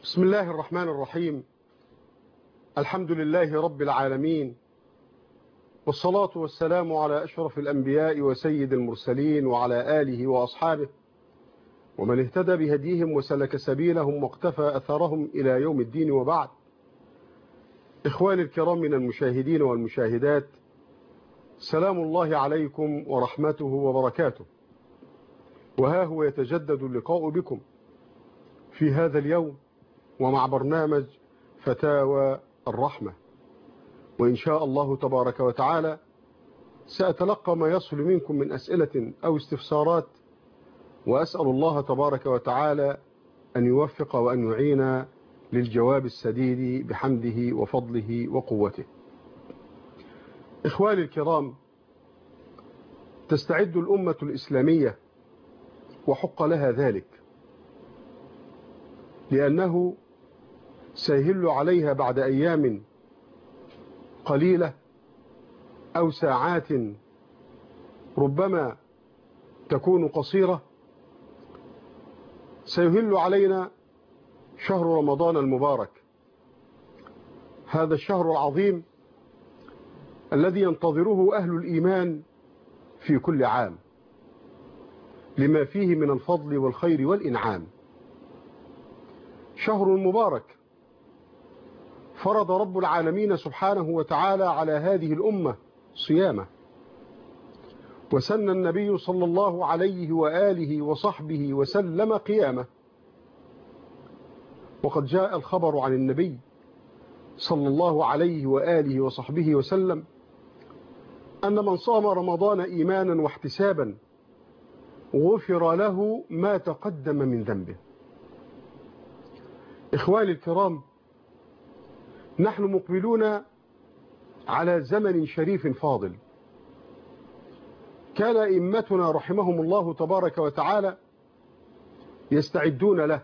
بسم الله الرحمن الرحيم. الحمد لله رب العالمين، والصلاة والسلام على أشرف الأنبياء وسيد المرسلين وعلى آله وأصحابه ومن اهتدى بهديهم وسلك سبيلهم واقتفى أثرهم إلى يوم الدين، وبعد. إخواني الكرام من المشاهدين والمشاهدات، سلام الله عليكم ورحمته وبركاته. وها هو يتجدد اللقاء بكم في هذا اليوم ومع برنامج فتاوى الرحمة، وإن شاء الله تبارك وتعالى سأتلقى ما يصل منكم من أسئلة أو استفسارات، وأسأل الله تبارك وتعالى أن يوفق وأن يعين للجواب السديد بحمده وفضله وقوته. إخواني الكرام، تستعد الأمة الإسلامية وحق لها ذلك، لأنه سيهل عليها بعد أيام قليلة أو ساعات ربما تكون قصيرة، سيهل علينا شهر رمضان المبارك، هذا الشهر العظيم الذي ينتظره أهل الإيمان في كل عام لما فيه من الفضل والخير والإنعام. شهر مبارك فرض رب العالمين سبحانه وتعالى على هذه الأمة صيامه، وسن النبي صلى الله عليه وآله وصحبه وسلم قيامه. وقد جاء الخبر عن النبي صلى الله عليه وآله وصحبه وسلم أن من صام رمضان إيمانا واحتسابا غفر له ما تقدم من ذنبه. إخواني الكرام، نحن مقبلون على زمن شريف فاضل، كان أئمتنا رحمهم الله تبارك وتعالى يستعدون له،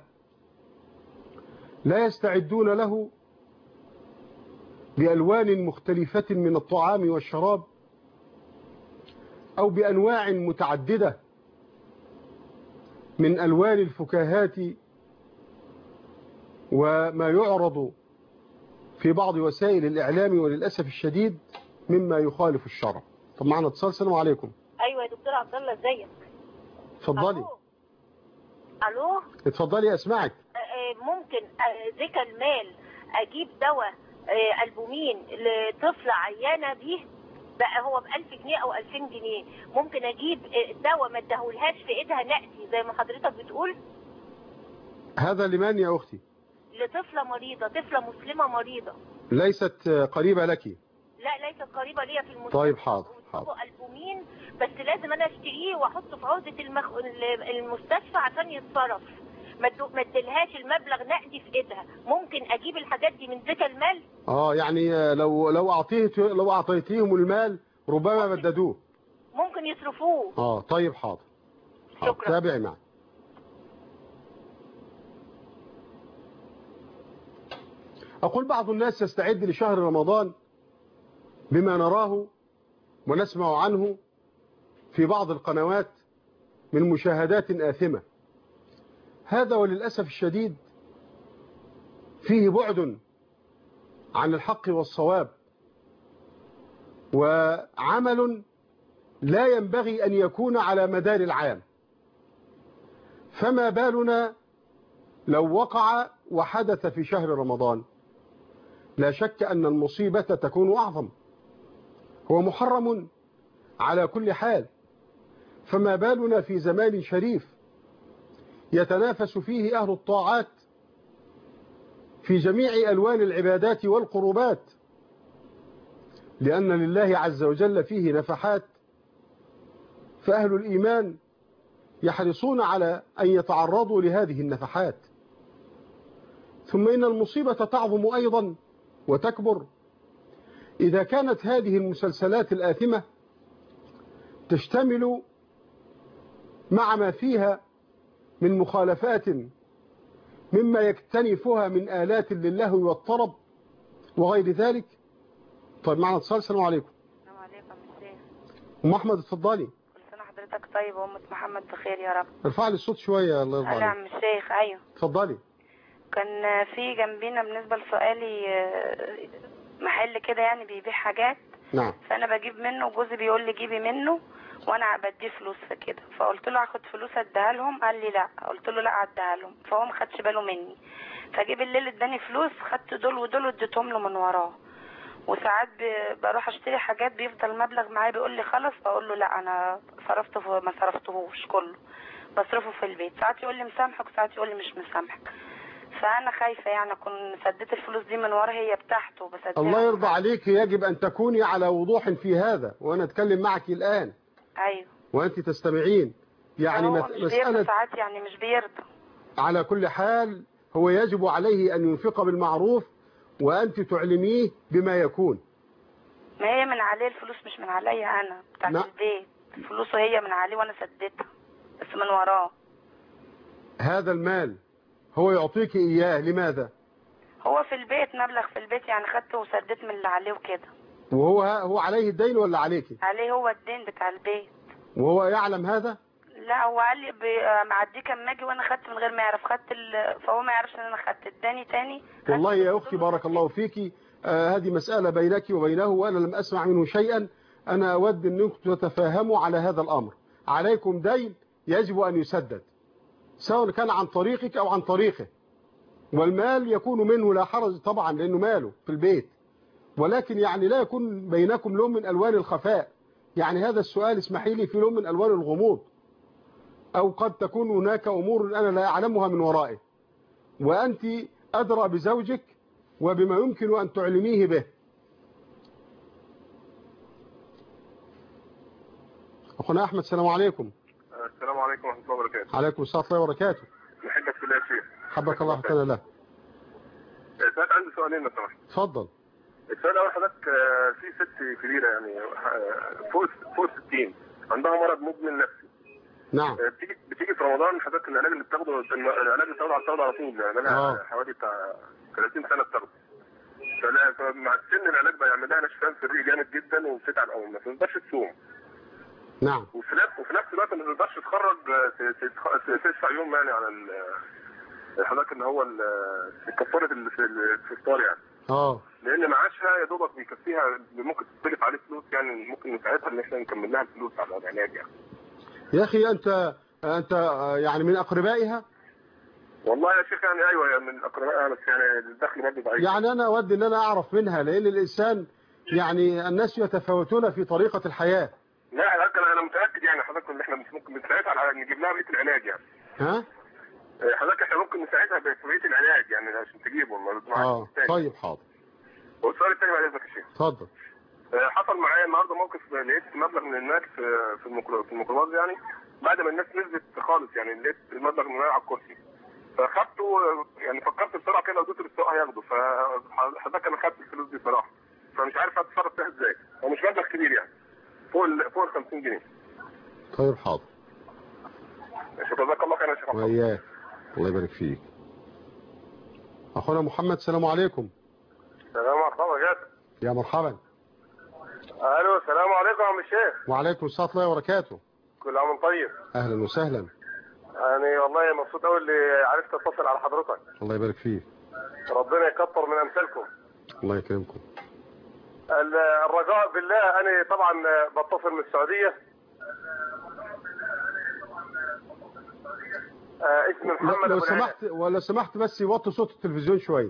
لا يستعدون له بألوان مختلفة من الطعام والشراب أو بأنواع متعددة من ألوان الفكاهات وما يعرض في بعض وسائل الإعلام، وللأسف الشديد مما يخالف الشرع. طب معنا اتصال. السلام عليكم. ايوه يا دكتور عبد الله، ازيك؟ اتفضلي. الو. اتفضلي اسمعك. ممكن ذكى المال اجيب دواء البومين لطفله عيانه بيه، بقى هو ب1000 جنيه او 2000 جنيه، ممكن اجيب دواء ما ادهولهاش في ايدها نقدي زي ما حضرتك بتقول؟ هذا لمن يا اختي؟ لطفله مريضه، طفله مسلمه مريضه. ليست قريبه لك؟ لا، ليست قريبه ليا في المستشفى. طيب حاضر. البومين بس لازم انا اشتريه واحطه في عقده المستشفى عشان يتصرف، ما اديلهاش المبلغ نقدي في ايدها. ممكن اجيب الحاجات دي من ذكى المال؟ يعني لو اعطيتيهم المال ربما بددوه، ممكن يصرفوه. طيب حاضر. شكرا. تابعي معي. أقول بعض الناس يستعد لشهر رمضان بما نراه ونسمع عنه في بعض القنوات من مشاهدات آثمة، هذا وللأسف الشديد فيه بعد عن الحق والصواب، وعمل لا ينبغي أن يكون على مدار العام. فما بالنا لو وقع وحدث في شهر رمضان؟ لا شك أن المصيبة تكون أعظم. هو محرم على كل حال، فما بالنا في زمان شريف يتنافس فيه أهل الطاعات في جميع ألوان العبادات والقربات، لأن لله عز وجل فيه نفحات، فأهل الإيمان يحرصون على أن يتعرضوا لهذه النفحات. ثم إن المصيبة تعظم أيضا وتكبر إذا كانت هذه المسلسلات الآثمة تشتمل مع ما فيها من مخالفات مما يكتنفها من آلات للهو والطرب وغير ذلك. طيب معنا اتصال. السلام عليكم. السلام عليكم يا شيخ. أم أحمد اتفضلي. كل سنة حضرتك طيب وأمة محمد بخير يا رب. ارفع لي الصوت شوية الله يرضى عليك. يا عم الشيخ. أيوه اتفضلي. كان في جنبينا بالنسبة لسؤالي محل كده يعني بيبيع حاجات. نعم. فأنا بجيب منه وجوزي بيقول لي جيبي منه وأنا بديه فلوس في كده. فقلت له هاخد فلوس اديها لهم، قال لي لا. قلت له لا اديها لهم، فهو ما خدش باله مني. فجيب الليل اداني فلوس، خدت دول ودول واديتهم له من وراه. وساعات بروح اشتري حاجات بيفضل مبلغ معايا بيقول لي خلص، بقول له لا انا صرفته، ما صرفتهوش كله، بصرفه في البيت. ساعات يقول لي مسامحك وساعات يقول لي مش مسامحك. فانا خايفه يعني اكون سديت الفلوس دي من ورا، هي بتاعته بسددها. الله يرضى عليك، يجب أن تكوني على وضوح في هذا، وأنا أتكلم معك الآن. ايوه. وأنت تستمعين. يعني هو مش بيرضى ساعات، يعني مش بيرضى. على كل حال هو يجب عليه أن ينفق بالمعروف، وأنت تعلميه بما يكون. ما هي من عليه الفلوس، مش من عليا انا، بتاعت البيت. فلوسه هي من عليه وانا سديتها بس من وراه. هذا المال هو يعطيك إياه لماذا؟ هو في البيت مبلغ في البيت، يعني خدته وسديت من اللي عليه وكده. وهو عليه الدين ولا عليك؟ عليه هو الدين بتاع البيت. وهو يعلم هذا؟ لا، هو قال لي معديه كان ماجي وانا خدت من غير ما يعرف، فهو ما يعرفش ان انا خدت، اداني تاني. والله يا اختي بارك الله فيكي، هذه مسألة بينك وبينه وانا لم اسمع منه شيئا. انا اود انكم تتفاهموا على هذا الامر. عليكم دين يجب ان يسدد، سواء كان عن طريقك او عن طريقه، والمال يكون منه لا حرج طبعا لانه ماله في البيت، ولكن يعني لا يكون بينكم لون من الوان الخفاء. يعني هذا السؤال اسمحي لي في لون من الوان الغموض، او قد تكون هناك امور انا لا اعلمها من ورائه، وانت ادرى بزوجك وبما يمكن ان تعلميه به. اخونا احمد، السلام عليكم. السلام عليكم ورحمه الله وبركاته. عليكم السلام ورحمه الله وبركاته. نحبك في الله يا شيخ. حبك الله حتى لا. سؤال، عندي سؤالين لو سمحت. اتفضل. السؤال الاول، حضرتك في ست كبيره يعني فوق 60 عندها مرض مزمن نفسي. نعم. بتيجي في رمضان حضرتك العلاج اللي بتاخده على طول، يعني بقى حوالي بتاع 30 سنه بتاخده. فمع السن العلاج بيعمل لها نشفان في الريق جامد جدا وبتتعب قوي، ما تقدرش تصوم. نعم. وفي نفس الوقت ما تقدرش تخرج تدفع يوم يعني على حضرتك ان هو الكفاره الافطار يعني. لان معاشها يا دوبك بيكفيها، ممكن تستلف عليه فلوس، يعني ممكن نساعدها ان احنا نكمل لها الفلوس على العلاج يعني. يا اخي انت يعني من اقربائها؟ والله يا شيخ يعني ايوه، يعني من اقربائها، بس يعني الدخل برضه ضعيف. يعني انا اود ان انا اعرف منها، لان الانسان يعني الناس يتفاوتون في طريقه الحياه. لا انا متاكد يعني حضرتك ان احنا ممكن نساعدها على نجيب لها بقيه العلاج يعني. حضرتك احنا ممكن نساعدها بقيه العلاج يعني عشان تجيبه. طيب حاضر. والسؤال الثاني بعد اذنك يا شيخ. اتفضل. حصل معايا النهارده موقف، لقيت مبلغ من الناس في الميكروباص يعني، بعد ما الناس نزلت خالص يعني لقيت المبلغ من على الكرسي، فاخدته يعني، فكرت بسرعه كده واديته للسواق هياخده، فحضرتك انا خدت الفلوس دي صراحه، فمش عارف اتصرف فيها ازاي. هو مش مبلغ كبير يعني، فوق ال 50 جنيه. طيب حاضر. جزاك الله خير يا شيخ. وإياك، الله يبارك فيك. اخونا محمد، السلام عليكم. السلام عليكم. يا مرحبا. الو، السلام عليكم يا عم الشيخ. وعليكم السلام ورحمه الله وبركاته. كل عام وانت طيب. اهلا وسهلا. يعني والله مبسوط قوي اللي عرفت اتصل على حضرتك. الله يبارك فيك. ربنا يكتر من امثالكم. الله يكرمكم. الرجاء بالله، انا طبعا بتصل من السعوديه. اسمي محمد لو سمحت ولا سمحت بس وطي صوت التلفزيون شويه.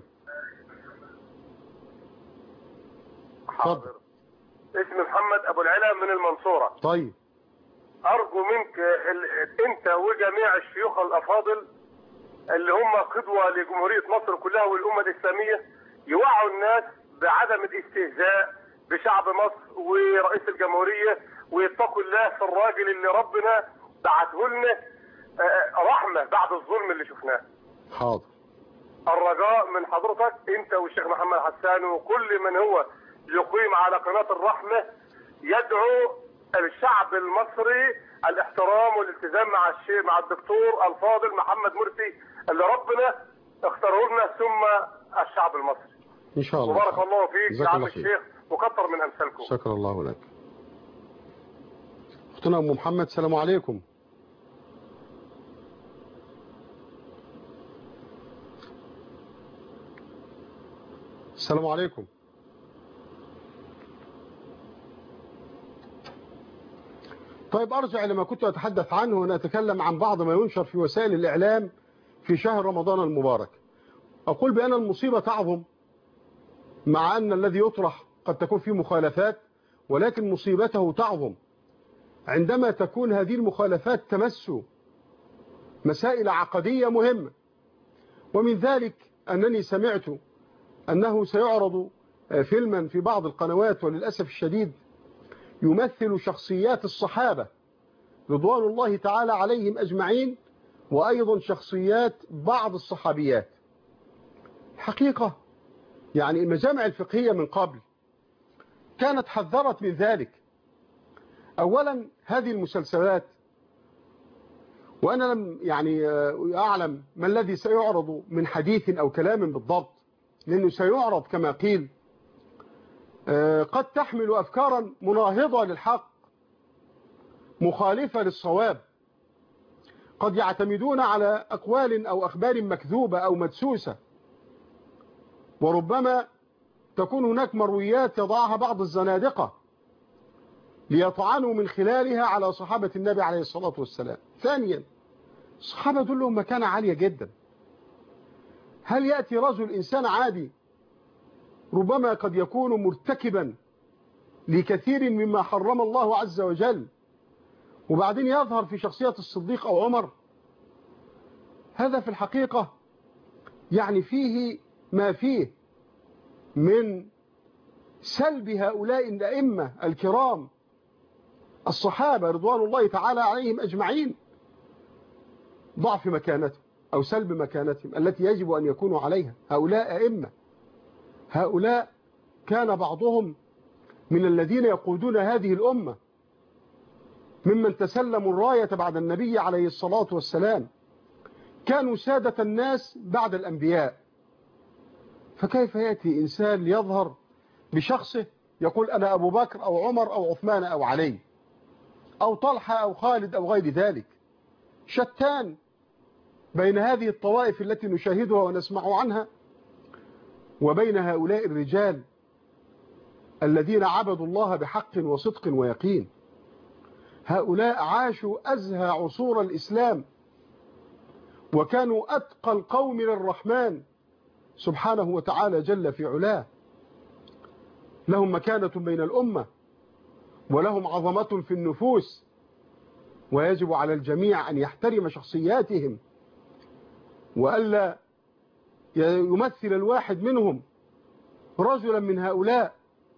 حاضر. اسمي محمد ابو العلا من المنصوره. طيب. ارجو منك انت وجميع الشيوخ الافاضل اللي هم قدوه لجمهوريه مصر كلها والامه الاسلاميه، يوعوا الناس بعدم الاستهزاء بشعب مصر ورئيس الجمهوريه، ويتقوا الله في الراجل اللي ربنا بعته لنا رحمه بعد الظلم اللي شفناه. حاضر. الرجاء من حضرتك انت والشيخ محمد حسان وكل من هو يقيم على قناه الرحمه يدعو الشعب المصري الاحترام والالتزام مع الدكتور الفاضل محمد مرسي اللي ربنا اختاره لنا، ثم الشعب المصري ان شاء الله. وبارك الله فيك يا عم الشيخ وكتر من امثالكم. شكر الله لك. اختنا ام محمد، السلام عليكم. السلام عليكم. طيب أرجع لما كنت أتحدث عنه ونتكلم عن بعض ما ينشر في وسائل الإعلام في شهر رمضان المبارك. أقول بأن المصيبة تعظم مع أن الذي يطرح قد تكون فيه مخالفات، ولكن مصيبته تعظم عندما تكون هذه المخالفات تمس مسائل عقدية مهمة. ومن ذلك أنني سمعت أنه سيعرض فيلما في بعض القنوات، وللأسف الشديد يمثل شخصيات الصحابة رضوان الله تعالى عليهم أجمعين، وأيضا شخصيات بعض الصحابيات. حقيقة يعني المجامع الفقهية من قبل كانت حذرت من ذلك. أولا هذه المسلسلات، وأنا لم يعني أعلم ما الذي سيعرض من حديث أو كلام بالضبط، لأنه سيعرض كما قيل قد تحمل أفكارا مناهضة للحق مخالفة للصواب، قد يعتمدون على أقوال أو أخبار مكذوبة أو مدسوسة، وربما تكون هناك مرويات يضعها بعض الزنادقة ليطعنوا من خلالها على صحابة النبي عليه الصلاة والسلام. ثانيا الصحابة دول لهم مكانة عالية جدا. هل يأتي رجل إنسان عادي ربما قد يكون مرتكبا لكثير مما حرم الله عز وجل، وبعدين يظهر في شخصية الصديق أو عمر؟ هذا في الحقيقة يعني فيه ما فيه من سلب هؤلاء الأئمة الكرام الصحابة رضوان الله تعالى عليهم أجمعين، ضعف مكانتهم أو سلب مكانتهم التي يجب أن يكونوا عليها. هؤلاء أئمة، هؤلاء كان بعضهم من الذين يقودون هذه الأمة، ممن تسلموا الراية بعد النبي عليه الصلاة والسلام، كانوا سادة الناس بعد الأنبياء. فكيف يأتي إنسان ليظهر بشخصه يقول أنا أبو بكر أو عمر أو عثمان أو علي أو طلحة أو خالد أو غير ذلك؟ شتان بين هذه الطوائف التي نشاهدها ونسمع عنها وبين هؤلاء الرجال الذين عبدوا الله بحق وصدق ويقين. هؤلاء عاشوا أزهى عصور الإسلام، وكانوا أتقى القوم للرحمن سبحانه وتعالى جل في علاه. لهم مكانة بين الأمة ولهم عظمة في النفوس، ويجب على الجميع أن يحترم شخصياتهم، وألا يمثل الواحد منهم رجلا من هؤلاء،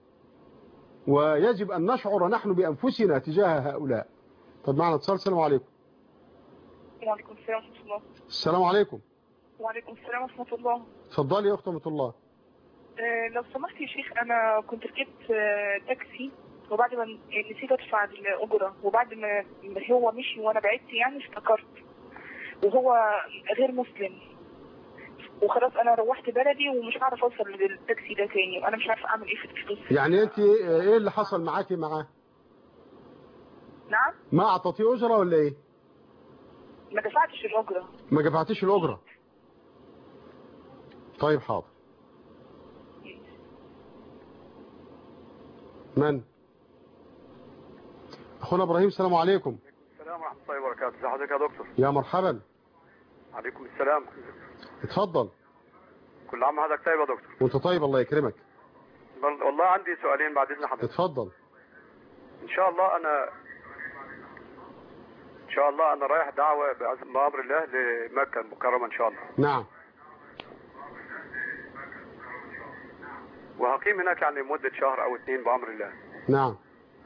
ويجب أن نشعر نحن بأنفسنا تجاه هؤلاء. طب معنا اتصال. السلام عليكم. وعليكم السلام ورحمة الله. السلام عليكم. وعليكم السلام ورحمة الله. اتفضلي يا أخت أمة الله. لو سمحت يا شيخ، أنا كنت ركبت تاكسي، وبعد ما نسيت أدفع الأجرة، وبعد ما هو مشي وأنا بعدت يعني افتكرت، وهو غير مسلم، وخلاص أنا روحت بلدي ومش عارف أوصل للتاكسي ده تاني، وأنا مش عارفة أعمل إيه في الفلوس. يعني أنت إيه اللي حصل معاكي معاه؟ نعم؟ ما أعطتيه أجرة ولا إيه؟ ما دفعتش الأجرة. ما دفعتيش الأجرة؟ طيب حاضر. من؟ أخونا إبراهيم. السلام عليكم. السلام ورحمة الله وبركاته. ازي حضرتك يا دكتور؟ يا مرحبا. عليكم السلام. اتفضل. كل عام وحضرتك طيب يا دكتور. وانت طيب، الله يكرمك. والله عندي سؤالين بعد إذن حضرتك. اتفضل. إن شاء الله أنا رايح دعوة بأمر الله لمكة المكرمة إن شاء الله. نعم. وهقيم هناك يعني مدة شهر أو 2 بأمر الله. نعم.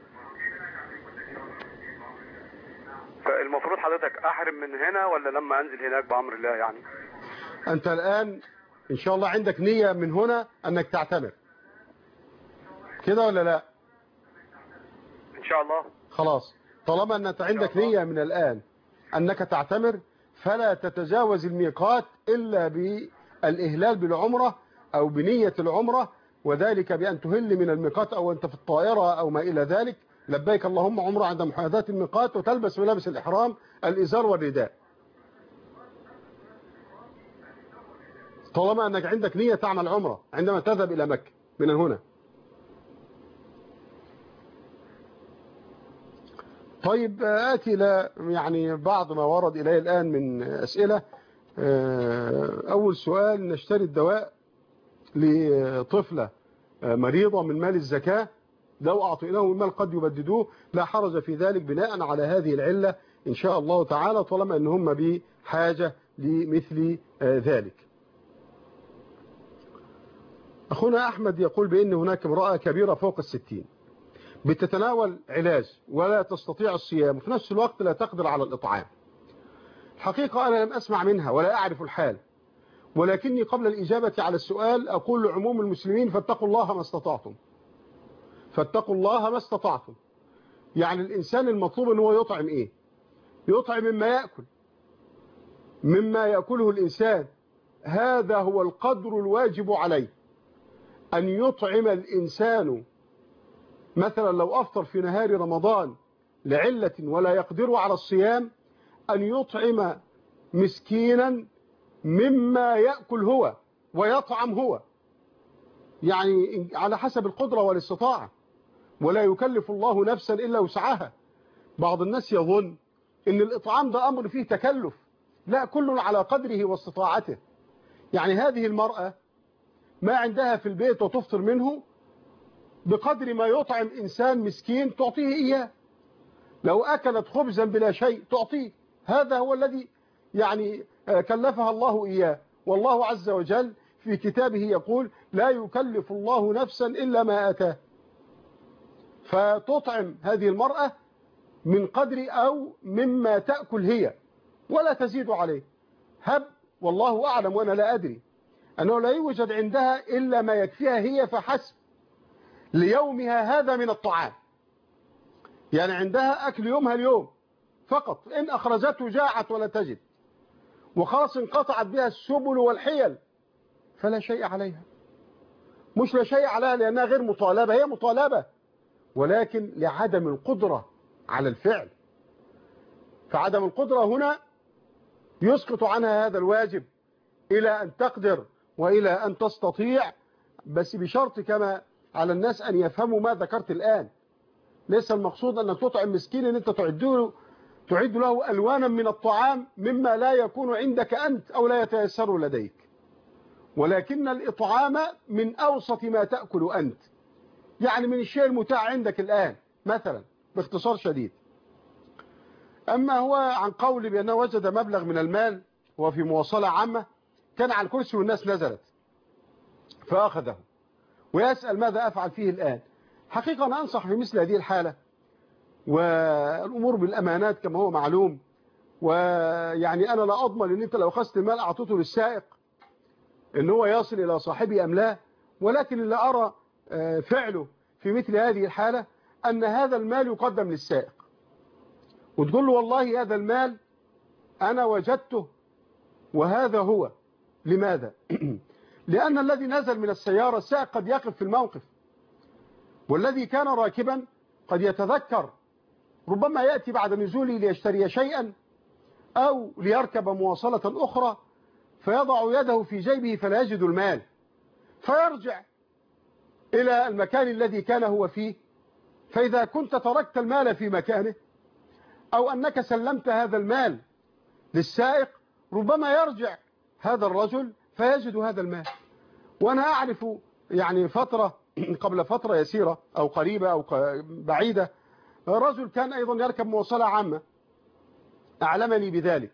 فالمفروض حضرتك أحرم من هنا ولا لما أنزل هناك بأمر الله يعني؟ أنت الآن إن شاء الله عندك نية من هنا أنك تعتمر كده ولا لا؟ إن شاء الله. خلاص، طالما أن أنت عندك نية من الآن أنك تعتمر، فلا تتجاوز الميقات إلا بالإهلال بالعمرة أو بنية العمرة، وذلك بأن تهل من الميقات أو أنت في الطائرة أو ما إلى ذلك، لبيك اللهم عمرة عند محاذاة الميقات، وتلبس ملابس الإحرام الإزار والرداء. طالما أنك عندك نية تعمل عمرة عندما تذهب إلى مكة من هنا. طيب آتي إلى يعني بعض ما ورد إليه الآن من أسئلة. أول سؤال: نشتري الدواء لطفلة مريضة من مال الزكاة، لو أعطيناه المال قد يبددوه، لا حرج في ذلك بناء على هذه العلة إن شاء الله تعالى، طالما أن هم بحاجة لمثل ذلك. أخونا أحمد يقول بأن هناك امرأة كبيرة فوق 60 بتتناول علاج ولا تستطيع الصيام وفي نفس الوقت لا تقدر على الإطعام. الحقيقة أنا لم أسمع منها ولا أعرف الحال، ولكني قبل الإجابة على السؤال أقول لعموم المسلمين: فاتقوا الله ما استطعتم، فاتقوا الله ما استطعتم. يعني الإنسان المطلوب أنه يطعم إيه؟ يطعم مما يأكل، مما يأكله الإنسان، هذا هو القدر الواجب عليه. أن يطعم الإنسان مثلا لو أفطر في نهار رمضان لعلة ولا يقدر على الصيام، أن يطعم مسكينا مما يأكل هو ويطعم هو، يعني على حسب القدرة والاستطاعة، ولا يكلف الله نفسا إلا وسعها. بعض الناس يظن إن الإطعام ده أمر فيه تكلف، لا، كل على قدره واستطاعته. يعني هذه المرأة ما عندها في البيت وتفطر منه بقدر ما يطعم إنسان مسكين تعطيه إياه. لو أكلت خبزا بلا شيء تعطيه، هذا هو الذي يعني كلفها الله إياه. والله عز وجل في كتابه يقول: لا يكلف الله نفسا إلا ما آتاه. فتطعم هذه المرأة من قدر أو مما تأكل هي ولا تزيد عليه. هب والله أعلم وأنا لا أدري أنه لا يوجد عندها إلا ما يكفيها هي فحسب ليومها هذا من الطعام. يعني عندها أكل يومها اليوم فقط، إن أخرجته جاعت ولا تجد، وخلاص انقطعت بها السبل والحيل، فلا شيء عليها. مش لا شيء عليها لأنها غير مطالبة، هي مطالبة، ولكن لعدم القدرة على الفعل. فعدم القدرة هنا يسقط عنها هذا الواجب إلى أن تقدر وإلى أن تستطيع، بس بشرط كما على الناس أن يفهموا ما ذكرت الآن. ليس المقصود أنك تطعم مسكين أن أنت تعد له ألوانا من الطعام مما لا يكون عندك أنت أو لا يتيسر لديك، ولكن الإطعام من أوسط ما تأكل أنت، يعني من الشيء المتاح عندك الآن مثلا، باختصار شديد. أما هو عن قول بأنه وجد مبلغ من المال وفي مواصلة عامة، كان على الكرسي والناس نزلت فأخذه ويسأل ماذا أفعل فيه الآن. حقيقة أنا أنصح في مثل هذه الحالة، والأمور بالأمانات كما هو معلوم، ويعني أنا لا أضمن أن أنت لو أخذت المال أعطيته للسائق أن هو يصل إلى صاحبه أم لا، ولكن اللي أرى فعله في مثل هذه الحالة أن هذا المال يقدم للسائق، وتقول له والله هذا المال أنا وجدته وهذا هو. لماذا؟ لأن الذي نزل من السيارة السائق قد يقف في الموقف، والذي كان راكبا قد يتذكر، ربما يأتي بعد نزوله ليشتري شيئا أو ليركب مواصلة أخرى، فيضع يده في جيبه فلا يجد المال، فيرجع إلى المكان الذي كان هو فيه. فإذا كنت تركت المال في مكانه أو أنك سلمت هذا المال للسائق، ربما يرجع هذا الرجل فيجد هذا المال. وأنا أعرف يعني قبل فترة يسيرة أو قريبة أو بعيدة، رجل كان أيضا يركب مواصلة عامة أعلمني بذلك،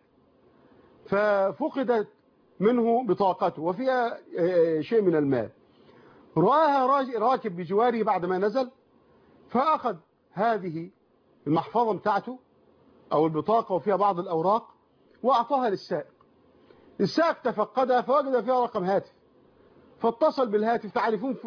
ففقدت منه بطاقته وفيها شيء من المال، رآها راكب بجواره بعد ما نزل، فأخذ هذه المحفظة بتاعته أو البطاقة وفيها بعض الأوراق وأعطاها للسائق. السائق تفقدها فوجد فيها رقم هاتف، فاتصل بالهاتف: تعرفون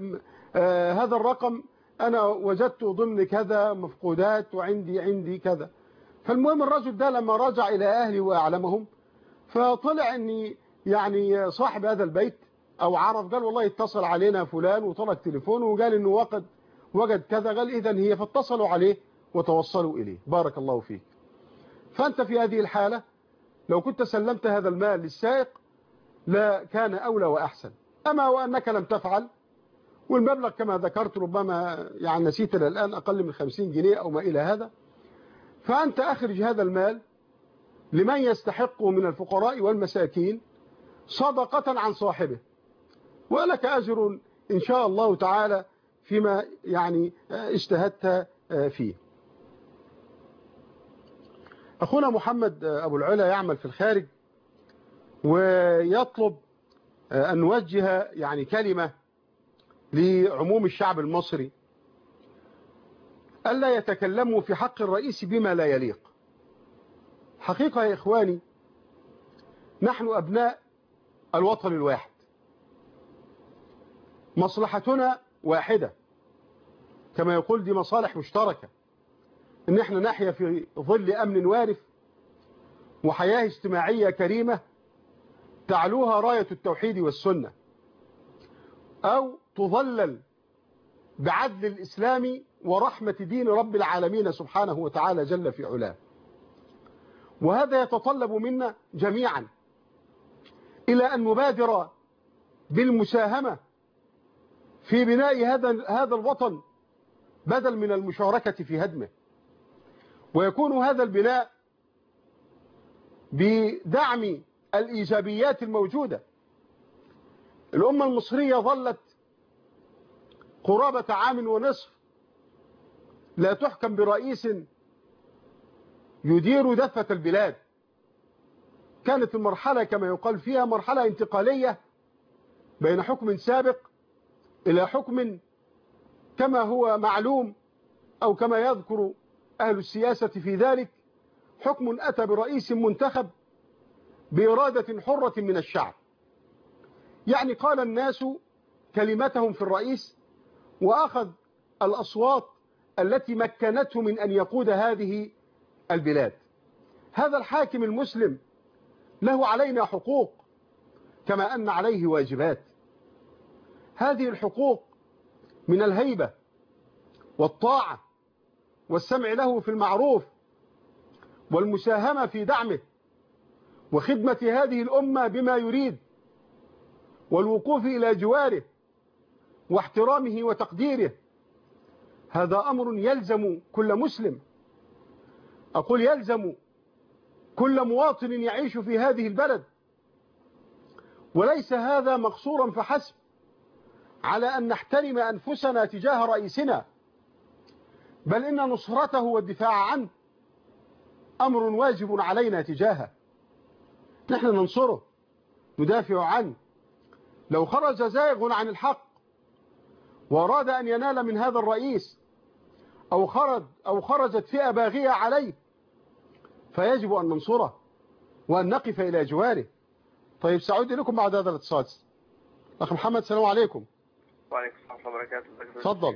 هذا الرقم أنا وجدته ضمن كذا مفقودات وعندي كذا. فالمهم الرجل ده لما رجع إلى أهلي وأعلمهم، فطلع أني يعني صاحب هذا البيت أو عرف، قال والله اتصل علينا فلان وطلق تليفونه وقال أنه وجد كذا، قال إذن هي، فاتصلوا عليه وتوصلوا إليه. بارك الله فيك. فأنت في هذه الحالة لو كنت سلمت هذا المال للسائق لا كان أولى وأحسن. أما وأنك لم تفعل، والمبلغ كما ذكرت ربما يعني نسيت الآن أقل من 50 جنيه أو ما إلى هذا، فأنت أخرج هذا المال لمن يستحقه من الفقراء والمساكين صدقة عن صاحبه، ولك أجر إن شاء الله تعالى فيما يعني اجتهدت فيه. أخونا محمد أبو العلا يعمل في الخارج ويطلب أن نوجه يعني كلمة لعموم الشعب المصري ألا يتكلموا في حق الرئيس بما لا يليق. حقيقة يا إخواني، نحن أبناء الوطن الواحد، مصلحتنا واحدة، كما يقول دي مصالح مشتركة، إن احنا نحيا في ظل أمن وارف وحياة اجتماعية كريمة تعلوها راية التوحيد والسنة، أو تظلل بعدل الإسلام ورحمة دين رب العالمين سبحانه وتعالى جل في علاه. وهذا يتطلب منا جميعا إلى أن نبادر بالمساهمة في بناء هذا الوطن بدل من المشاركة في هدمه، ويكون هذا البناء بدعم الإيجابيات الموجودة. الأمة المصرية ظلت قرابة عام ونصف لا تحكم برئيس يدير دفة البلاد. كانت المرحلة كما يقال فيها مرحلة انتقالية بين حكم سابق إلى حكم كما هو معلوم أو كما يذكر أهل السياسة في ذلك، حكم أتى برئيس منتخب بإرادة حرة من الشعب. يعني قال الناس كلمتهم في الرئيس وأخذ الأصوات التي مكنته من أن يقود هذه البلاد. هذا الحاكم المسلم له علينا حقوق كما أن عليه واجبات. هذه الحقوق من الهيبة والطاعة والسمع له في المعروف والمساهمة في دعمه وخدمة هذه الأمة بما يريد والوقوف إلى جواره واحترامه وتقديره. هذا أمر يلزم كل مسلم، أقول يلزم كل مواطن يعيش في هذه البلد، وليس هذا مقصورا فحسب على أن نحترم أنفسنا تجاه رئيسنا، بل إن نصرته والدفاع عنه أمر واجب علينا تجاهه. نحن ننصره ندافع عنه. لو خرج زائغ عن الحق وأراد أن ينال من هذا الرئيس أو خرجت فئة باغية عليه فيجب أن ننصره وأن نقف إلى جواره. طيب سأعود إليكم بعد هذا الاتصال. أخي محمد السلام عليكم. وعليكم السلام ورحمة الله وبركاته. تفضل.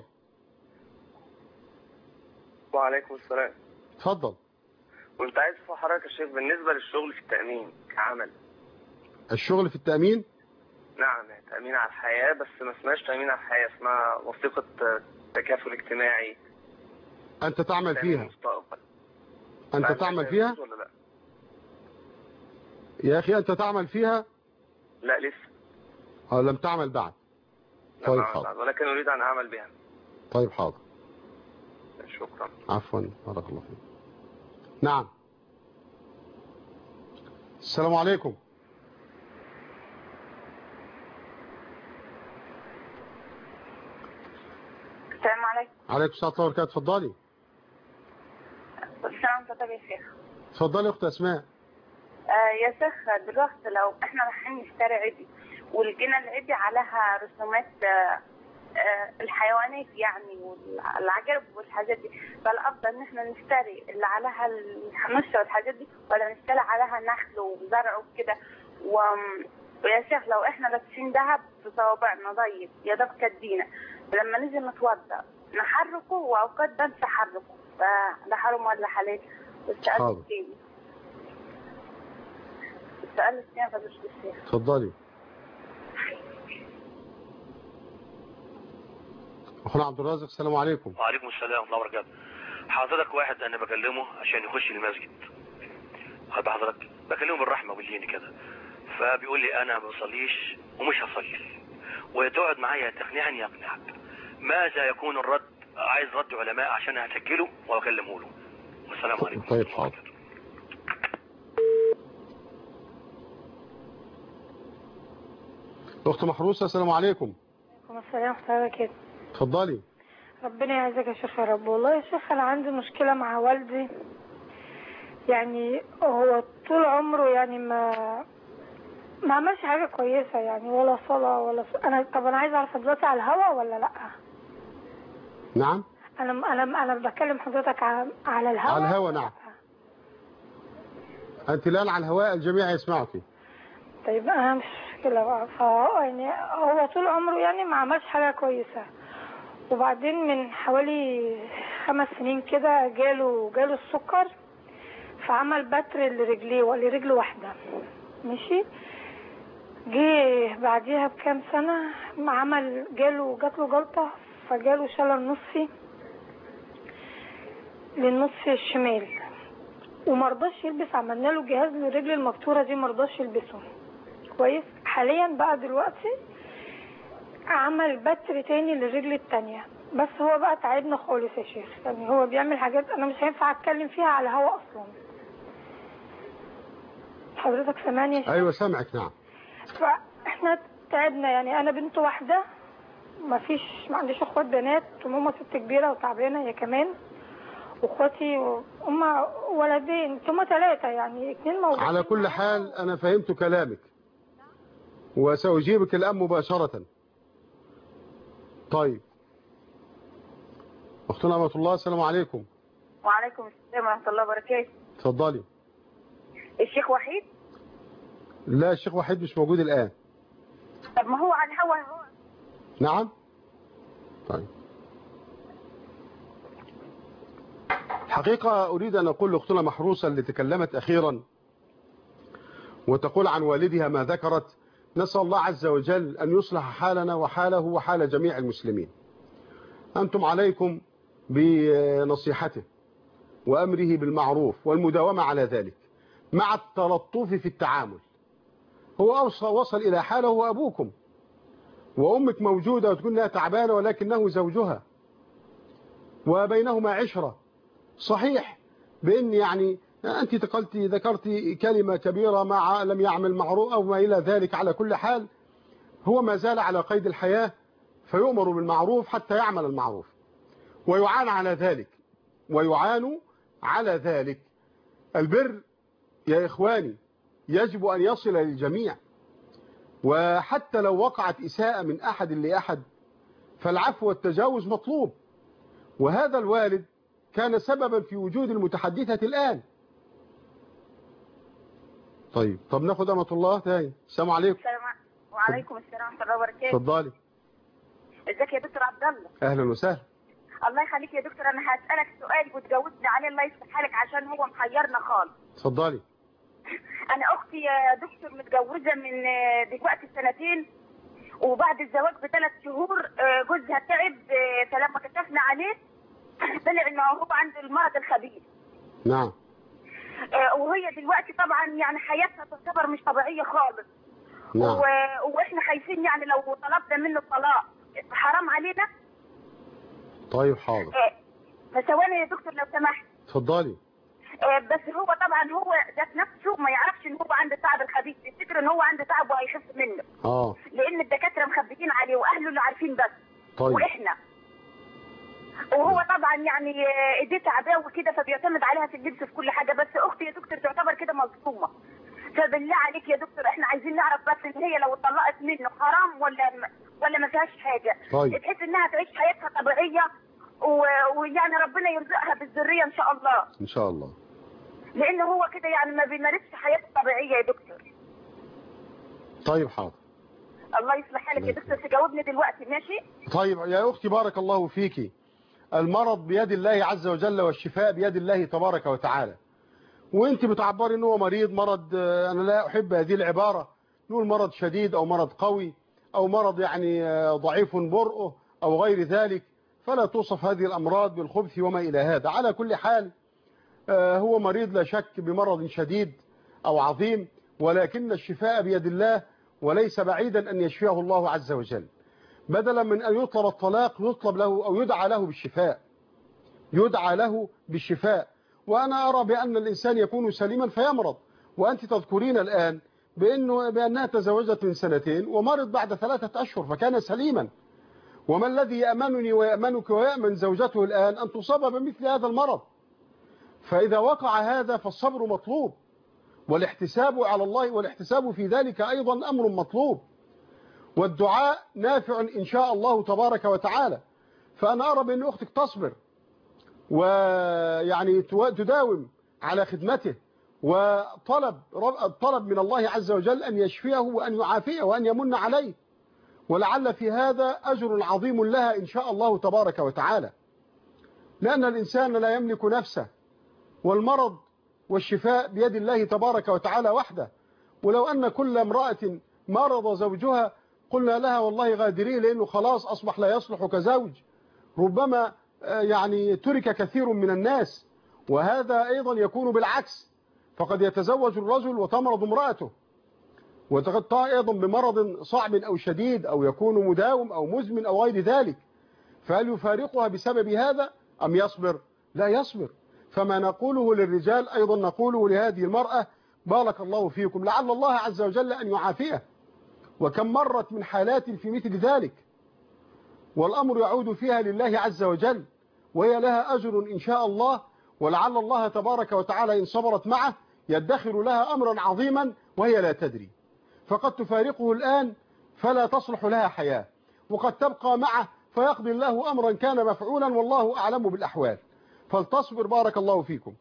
وعليكم السلام. تفضل. كنت عايز أسأل حضرتك يا شيخ بالنسبة للشغل في التأمين كعمل. الشغل في التأمين؟ نعم، تأمين على الحياة، بس ما اسمهاش تأمين على الحياة، اسمها وثيقة تكافل اجتماعي. أنت تعمل فيها؟ مستقبل. أنت تعمل فيها؟ ولا لا؟ يا أخي أنت تعمل فيها؟ لا لسه. لم تعمل بعد. طيب حاضر. ولكن أريد أن أعمل بها. طيب حاضر. شكرا. عفوا، بارك الله فيك. نعم. السلام عليكم. السلام عليكم. عليكم السلام ورحمة الله وبركاته. اتفضلي. السلام عليكم يا شيخ. اتفضلي يا أخت أسماء. يا شيخ دلوقتي لو احنا رايحين نشتري عدي ولقينا العدي عليها رسومات الحيوانات يعني والعجب والحاجات دي، فالافضل ان احنا نشتري اللي عليها الحنوشه والحاجات دي ولا نشتري عليها نخل وزرع وكده؟ ويا شيخ لو احنا لابسين ذهب في صوابعنا ضيق يا دوب كدينا، لما نيجي نتوضا نحركه واوقات بنسى احركه، فده حرام ولا حلال؟ السؤال الثاني فضيلة الشيخ. اتفضلي. اخونا عبد الرازق السلام عليكم. وعليكم السلام ورحمه الله وبركاته. حضرتك واحد انا بكلمه عشان يخش المسجد، حضرتك بكلمه بالرحمه واللين كده، فبيقول لي انا ما بصليش ومش هصلي، وتقعد معايا تقنعني يقنعك. ماذا يكون الرد؟ عايز رد علماء عشان اسجله واكلمه له. والسلام عليكم. طيب حاضر. اخت محروسه السلام عليكم. وعليكم السلام ورحمة الله وبركاته. اتفضلي. ربنا يعزك يا شيخ يا رب. والله يا شيخ أنا عندي مشكلة مع والدي، يعني هو طول عمره يعني ما عملش حاجة كويسة، يعني ولا صلاة ولا طب أنا عايزة أعرف دلوقتي على الهوا ولا لأ؟ نعم. أنا بكلم حضرتك على الهوا. على الهوا نعم. أنت الآن على الهواء الجميع يسمعك. طيب أنا مش مشكلة بقى. يعني هو طول عمره يعني ما عملش حاجة كويسة، وبعدين من حوالي 5 سنين كده جاله السكر، فعمل بتر لرجليه ولرجل واحدة. ماشي. جه بعديها بكام سنة جات له جلطة، فجاله شلل نصفي للنصف الشمال، ومرضاش يلبس. عملنا له جهاز للرجل المبتورة دي، مرضاش يلبسه كويس. حاليا بقى دلوقتي عمل بتر تاني للرجل التانية، بس هو بقى تعبنا خالص يا شيخ. يعني هو بيعمل حاجات انا مش هينفع اتكلم فيها على الهوا اصلا. حضرتك سامعني يا شيخ؟ ايوه سامعك نعم. فاحنا تعبنا، يعني انا بنت واحدة، ما عنديش اخوات بنات، وماما ست كبيرة وتعبانة هي كمان، واخواتي هم ولدين، هم 3 يعني 2 موجودين. على كل حال انا فهمت كلامك وسأجيبك الآن مباشرة. طيب أختنا أمة الله السلام عليكم. وعليكم السلام ورحمة الله وبركاته. اتفضلي. الشيخ وحيد؟ لا الشيخ وحيد مش موجود الآن. طب ما هو على الهوا. نعم. طيب حقيقة أريد أن أقول لأختنا محروسة اللي تكلمت أخيرا وتقول عن والدها ما ذكرت، نسأل الله عز وجل أن يصلح حالنا وحاله وحال جميع المسلمين. أنتم عليكم بنصيحته وأمره بالمعروف والمداومة على ذلك مع التلطف في التعامل. هو وصل إلى حاله وأبوكم وأمك موجودة وتقول لها تعبانة ولكنه زوجها وبينهما عشرة. صحيح بأن يعني أنت ذكرت كلمة كبيرة مع لم يعمل معروف أو ما إلى ذلك. على كل حال هو ما زال على قيد الحياة، فيؤمر بالمعروف حتى يعمل المعروف ويعان على ذلك. البر يا إخواني يجب أن يصل للجميع، وحتى لو وقعت إساءة من أحد لأحد فالعفو والتجاوز مطلوب. وهذا الوالد كان سببا في وجود المتحدثة الآن. طب ناخد أمة الله تاني. السلام عليكم. وعليكم السلام ورحمة الله وبركاته. اتفضلي. ازيك يا دكتور عبد الله؟ أهلا وسهلا. الله يخليك يا دكتور، أنا هسألك سؤال وتجاوبني عليه الله يصلح حالك عشان هو محيرنا خالص. اتفضلي. أنا أختي يا دكتور متجوزة من دلوقتي 2 سنين، وبعد الزواج ب3 شهور جوزها تعب، فلما كشفنا عليه طلع إنه هو عنده المرض الخبيث. نعم. وهي دلوقتي طبعا يعني حياتها تعتبر مش طبيعية خالص. نعم. واحنا خايفين يعني لو طلبنا منه الطلاق حرام علينا. طيب حاضر. فثواني يا دكتور لو سمحت. اتفضلي. بس هو طبعا هو ذات نفسه ما يعرفش ان هو عنده تعب الخبيث، بيفتكر ان هو عنده تعب وهيخف منه. لان الدكاتره مخبيين عليه واهله اللي عارفين بس. طيب. واحنا وهو طبعا يعني ايديه تعباه وكده، فبيعتمد عليها في اللبس في كل حاجه. بس اختي يا دكتور تعتبر كده مظلومه، فبالله عليك يا دكتور احنا عايزين نعرف بس ان هي لو اتطلقت منه حرام ولا ما فيهاش حاجه. طيب. بحيث انها تعيش حياتها طبيعيه ويعني ربنا يرزقها بالذريه ان شاء الله. ان شاء الله. لان هو كده يعني ما بيمارسش حياته طبيعيه يا دكتور. طيب حاضر. الله يصلح حالك يا دكتور، تجاوبني دلوقتي ماشي؟ طيب يا اختي بارك الله فيكي. المرض بيد الله عز وجل والشفاء بيد الله تبارك وتعالى. وانت بتعبري ان هو مرض، انا لا احب هذه العبارة، نقول مرض شديد او مرض قوي او مرض يعني ضعيف برؤه او غير ذلك، فلا توصف هذه الامراض بالخبث وما الى هذا. على كل حال هو مريض لا شك بمرض شديد او عظيم، ولكن الشفاء بيد الله، وليس بعيدا أن يشفيه الله عز وجل. بدلا من أن يطلب الطلاق يطلب له أو يدعى له بالشفاء، يدعى له بالشفاء. وأنا أرى بأن الإنسان يكون سليما فيمرض. وأنت تذكرين الآن بأنها تزوجت من 2 ومرض بعد 3 أشهر فكان سليما. وما الذي يأمنني ويأمنك ويأمن زوجته الآن أن تصاب بمثل هذا المرض؟ فإذا وقع هذا فالصبر مطلوب، والاحتساب على الله، والاحتساب في ذلك أيضا أمر مطلوب، والدعاء نافع إن شاء الله تبارك وتعالى. فأنا أرى بأن أختك تصبر ويعني تداوم على خدمته، وطلب من الله عز وجل أن يشفيه وأن يعافيه وأن يمن عليه، ولعل في هذا أجر عظيم لها إن شاء الله تبارك وتعالى، لأن الإنسان لا يملك نفسه، والمرض والشفاء بيد الله تبارك وتعالى وحده. ولو أن كل امرأة مرض زوجها قلنا لها والله غادريه لأنه خلاص أصبح لا يصلح كزوج، ربما يعني ترك كثير من الناس. وهذا أيضا يكون بالعكس، فقد يتزوج الرجل وتمرض امرأته، وتغطى أيضا بمرض صعب أو شديد أو يكون مداوم أو مزمن أو غير ذلك، فهل يفارقها بسبب هذا أم يصبر؟ لا يصبر. فما نقوله للرجال أيضا نقوله لهذه المرأة: بارك الله فيكم، لعل الله عز وجل أن يعافيه. وكم مرت من حالات في مثل ذلك، والأمر يعود فيها لله عز وجل، وهي لها أجر إن شاء الله، ولعل الله تبارك وتعالى إن صبرت معه يدخر لها أمرا عظيما وهي لا تدري. فقد تفارقه الآن فلا تصلح لها حياة، وقد تبقى معه فيقضي الله أمرا كان مفعولا، والله أعلم بالأحوال. فلتصبر بارك الله فيكم.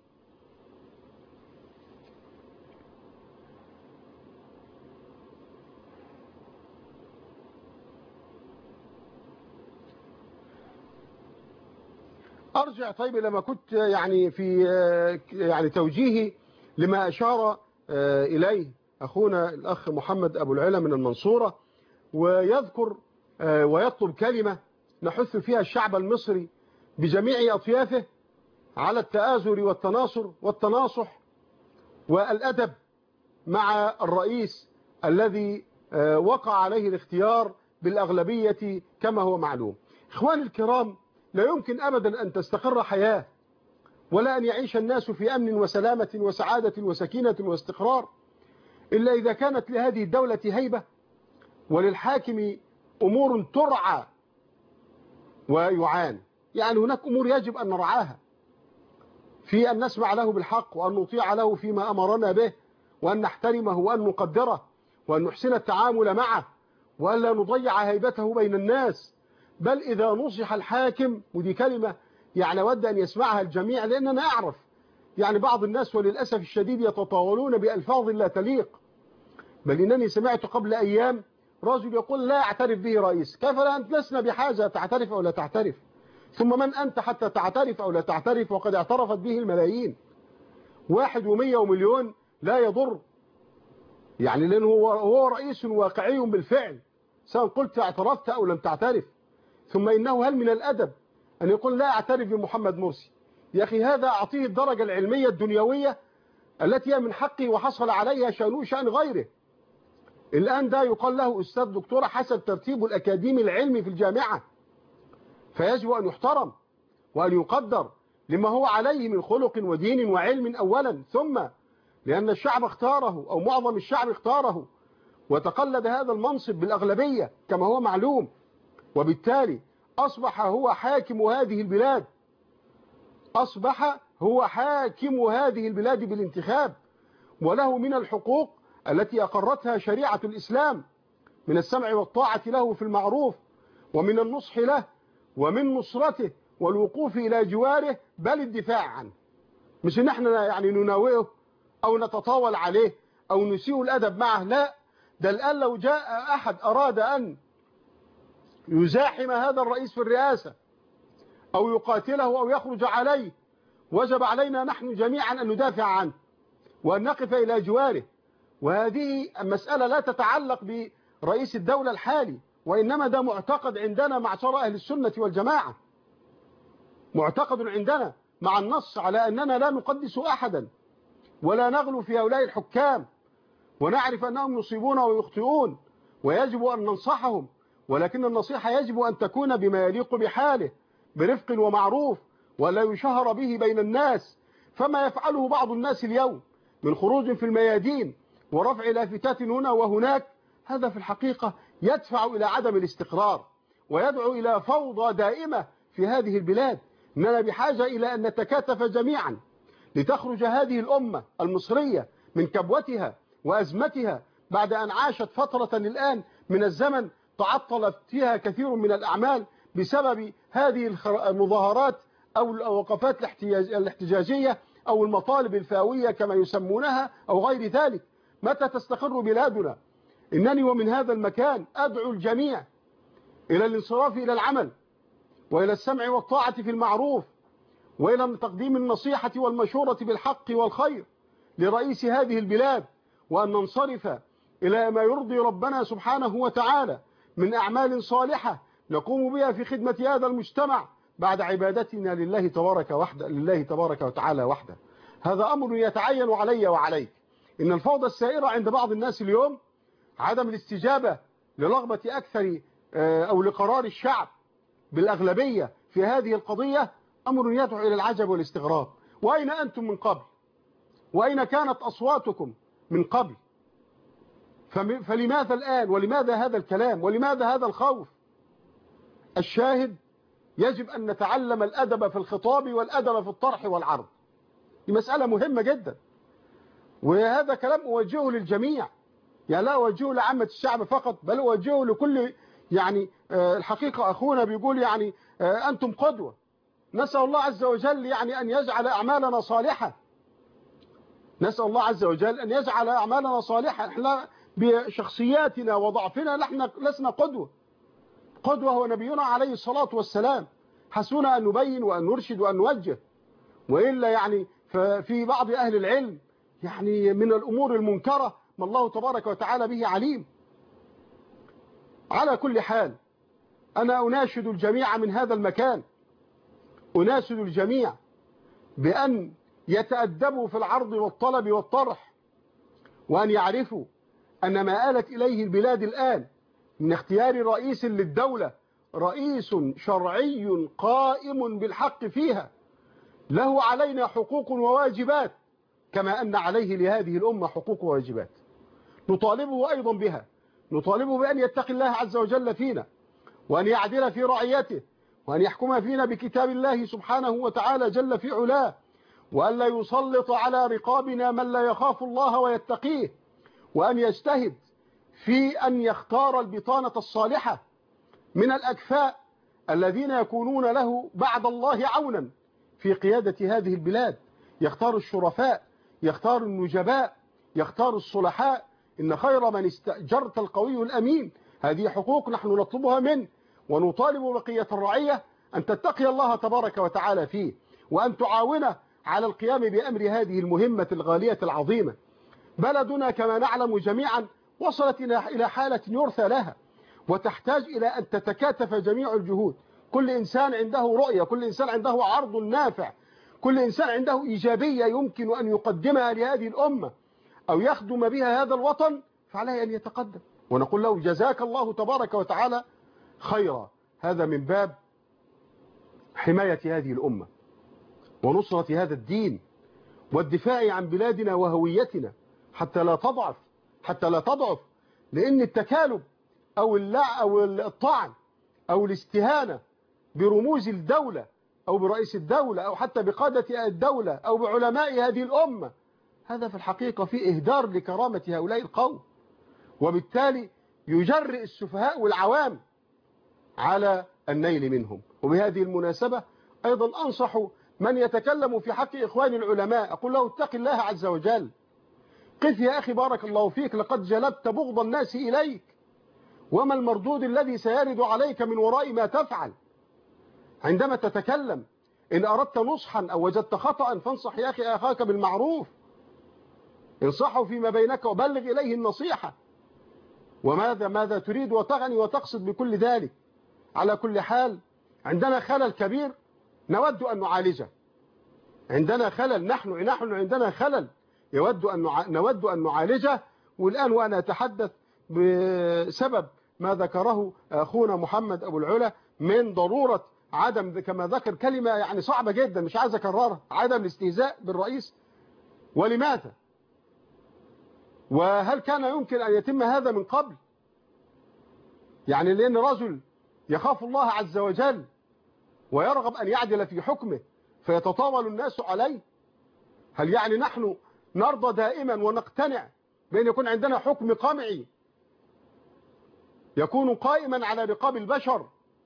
أرجع طيب لما كنت يعني في يعني توجيهي لما أشار إليه أخونا الأخ محمد أبو العلا من المنصورة، ويذكر ويطلب كلمة نحث فيها الشعب المصري بجميع أطيافه على التآزر والتناصر والتناصح والأدب مع الرئيس الذي وقع عليه الاختيار بالأغلبية كما هو معلوم. إخواني الكرام، لا يمكن أبدا أن تستقر حياة ولا أن يعيش الناس في أمن وسلامة وسعادة وسكينة واستقرار إلا إذا كانت لهذه الدولة هيبة وللحاكم أمور ترعى ويعان. يعني هناك أمور يجب أن نرعاها، في أن نسمع له بالحق، وأن نطيع له فيما أمرنا به، وأن نحترمه وأن نقدره وأن نحسن التعامل معه، وأن لا نضيع هيبته بين الناس. بل إذا نصح الحاكم، ودي كلمة يعني أود أن يسمعها الجميع، لأننا أعرف يعني بعض الناس وللأسف الشديد يتطاولون بألفاظ لا تليق. بل إنني سمعت قبل أيام رجل يقول: لا أعترف به رئيس. كيف لا؟ أنت لسنا بحاجة تعترف أو لا تعترف، ثم من أنت حتى تعترف أو لا تعترف وقد اعترفت به الملايين؟ 1 و100 ومليون لا يضر، يعني لأنه هو رئيس واقعي بالفعل، سواء قلت اعترفت أو لم تعترف. ثم إنه هل من الأدب أن يقول لا أعترف بمحمد مرسي؟ يا أخي هذا أعطيه الدرجة العلمية الدنيوية التي هي من حقه وحصل عليها شأن غيره. الآن ده يقال له أستاذ دكتورة حسب ترتيبه الأكاديمي العلمي في الجامعة، فيجب أن يحترم وأن يقدر لما هو عليه من خلق ودين وعلم أولا، ثم لأن الشعب اختاره أو معظم الشعب اختاره وتقلد هذا المنصب بالأغلبية كما هو معلوم، وبالتالي أصبح هو حاكم هذه البلاد، أصبح هو حاكم هذه البلاد بالانتخاب، وله من الحقوق التي أقرتها شريعة الإسلام من السمع والطاعة له في المعروف، ومن النصح له، ومن نصرته والوقوف إلى جواره، بل الدفاع عنه. مش إن احنا يعني نناوئه أو نتطاول عليه أو نسيء الأدب معه، لا، ده الآن لو جاء أحد أراد أن يزاحم هذا الرئيس في الرئاسة أو يقاتله أو يخرج عليه، وجب علينا نحن جميعا أن ندافع عنه وأن نقف إلى جواره. وهذه مسألة لا تتعلق برئيس الدولة الحالي، وإنما ده معتقد عندنا معشر أهل السنة والجماعة، معتقد عندنا مع النص على أننا لا نقدس أحدا ولا نغلو في هؤلاء الحكام، ونعرف أنهم يصيبون ويخطئون ويجب أن ننصحهم، ولكن النصيحة يجب أن تكون بما يليق بحاله برفق ومعروف، ولا يشهر به بين الناس. فما يفعله بعض الناس اليوم من خروج في الميادين ورفع لافتات هنا وهناك، هذا في الحقيقة يدفع إلى عدم الاستقرار ويدعو إلى فوضى دائمة في هذه البلاد. إننا بحاجة إلى أن نتكاتف جميعا لتخرج هذه الأمة المصرية من كبوتها وأزمتها بعد أن عاشت فترة الآن من الزمن تعطلت فيها كثير من الأعمال بسبب هذه المظاهرات أو الوقفات الاحتجاجية أو المطالب الفئوية كما يسمونها أو غير ذلك. متى تستقر بلادنا؟ إنني ومن هذا المكان أدعو الجميع إلى الانصراف إلى العمل وإلى السمع والطاعة في المعروف وإلى تقديم النصيحة والمشورة بالحق والخير لرئيس هذه البلاد، وأن ننصرف إلى ما يرضي ربنا سبحانه وتعالى من أعمال صالحة نقوم بها في خدمة هذا المجتمع بعد عبادتنا لله تبارك وتعالى وحده. هذا أمر يتعين علي وعليك. إن الفوضى السائرة عند بعض الناس اليوم، عدم الاستجابة لرغبة أكثر أو لقرار الشعب بالأغلبية في هذه القضية، أمر يدعو إلى العجب والاستغراب. وأين أنتم من قبل؟ وأين كانت أصواتكم من قبل؟ فلماذا الآن؟ ولماذا هذا الكلام؟ ولماذا هذا الخوف؟ الشاهد يجب أن نتعلم الأدب في الخطاب والأدب في الطرح والعرض. دي مسألة مهمة جدا، وهذا كلام أوجهه للجميع، يعني لا أوجهه لعامة الشعب فقط، بل أوجهه لكل الحقيقة أخونا بيقول أنتم قدوة. نسأل الله عز وجل أن يجعل أعمالنا صالحة. نسأل الله عز وجل أن يجعل أعمالنا صالحة. احنا بشخصياتنا وضعفنا لسنا قدوة. قدوة هو نبينا عليه الصلاة والسلام. حسنا أن نبين وأن نرشد وأن نوجه، وإلا ففي بعض أهل العلم من الأمور المنكرة ما الله تبارك وتعالى به عليم. على كل حال أنا أناشد الجميع من هذا المكان، أناشد الجميع بأن يتأدبوا في العرض والطلب والطرح، وأن يعرفوا أن ما آلت إليه البلاد الآن من اختيار رئيس للدولة، رئيس شرعي قائم بالحق فيها، له علينا حقوق وواجبات كما أن عليه لهذه الأمة حقوق وواجبات نطالبه أيضا بها. نطالبه بأن يتقي الله عز وجل فينا، وأن يعدل في رعيته، وأن يحكم فينا بكتاب الله سبحانه وتعالى جل في علاه، وأن لا يسلط على رقابنا من لا يخاف الله ويتقيه، وأن يجتهد في أن يختار البطانة الصالحة من الأكفاء الذين يكونون له بعد الله عونا في قيادة هذه البلاد. يختار الشرفاء، يختار النجباء، يختار الصلحاء. إن خير من استأجرت القوي الأمين. هذه حقوق نحن نطلبها منه، ونطالب بقية الرعية أن تتقي الله تبارك وتعالى فيه، وأن تعاونه على القيام بأمر هذه المهمة الغالية العظيمة. بلدنا كما نعلم جميعا وصلت إلى حالة يرثى لها، وتحتاج إلى أن تتكاتف جميع الجهود. كل إنسان عنده رؤية، كل إنسان عنده عرض نافع، كل إنسان عنده إيجابية يمكن أن يقدمها لهذه الأمة أو يخدم بها هذا الوطن، فعليه أن يتقدم، ونقول له جزاك الله تبارك وتعالى خيرا. هذا من باب حماية هذه الأمة ونصرة هذا الدين والدفاع عن بلادنا وهويتنا حتى لا تضعف، لأن التكالب أو الطعن أو الاستهانة برموز الدولة أو برئيس الدولة أو حتى بقادة الدولة أو بعلماء هذه الأمة، هذا في الحقيقة فيه إهدار لكرامة هؤلاء القوم، وبالتالي يجرئ السفهاء والعوام على النيل منهم. وبهذه المناسبة أيضا أنصح من يتكلم في حق إخوان العلماء، أقول له اتق الله عز وجل، قف يا أخي بارك الله فيك، لقد جلبت بغض الناس إليك، وما المردود الذي سيرد عليك من وراء ما تفعل عندما تتكلم. إن أردت نصحا أو وجدت خطأ فانصح يا أخي أخاك بالمعروف، انصحه فيما بينك وبلغ إليه النصيحة. ماذا تريد وتغني وتقصد بكل ذلك؟ على كل حال عندنا خلل كبير نود أن نعالجه. عندنا خلل، نحن عندنا خلل نود أن نعالجه، والآن وأنا أتحدث بسبب ما ذكره أخونا محمد أبو العلا من ضرورة عدم، كما ذكر كلمة يعني صعبة جدا مش عايز أكررها، عدم الاستهزاء بالرئيس. ولماذا؟ وهل كان يمكن أن يتم هذا من قبل؟ يعني لأن رجل يخاف الله عز وجل ويرغب أن يعدل في حكمه فيتطاول الناس عليه. هل يعني نحن نرضى دائما ونقتنع بأن يكون عندنا حكم قمعي يكون قائما على رقاب البشر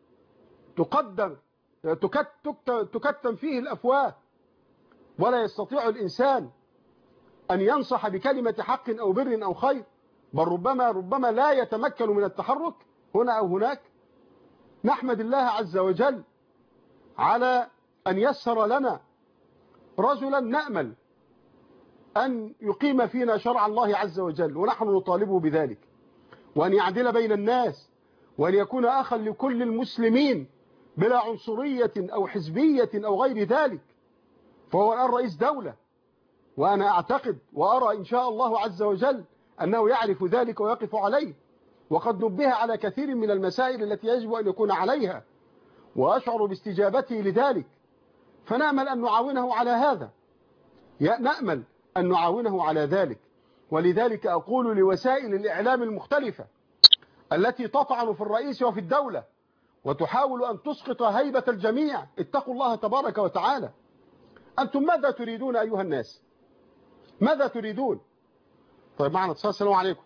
تكتم فيه الأفواه ولا يستطيع الإنسان أن ينصح بكلمة حق أو بر أو خير، بل ربما لا يتمكن من التحرك هنا أو هناك؟ نحمد الله عز وجل على أن يسر لنا رجلا نأمل أن يقيم فينا شرع الله عز وجل ونحن نطالبه بذلك، وأن يعدل بين الناس، وأن يكون أخا لكل المسلمين بلا عنصرية أو حزبية أو غير ذلك. فهو الآن رئيس دولة، وأنا أعتقد وأرى إن شاء الله عز وجل أنه يعرف ذلك ويقف عليه، وقد نبه على كثير من المسائل التي يجب أن يكون عليها، وأشعر باستجابته لذلك. فنأمل أن نعاونه على هذا، نأمل أن نعاونه على ذلك. ولذلك أقول لوسائل الإعلام المختلفة التي تطعن في الرئيس وفي الدولة وتحاول أن تسقط هيبة الجميع، اتقوا الله تبارك وتعالى. أنتم ماذا تريدون أيها الناس؟ ماذا تريدون؟ طيب معنا اتصال. السلام عليكم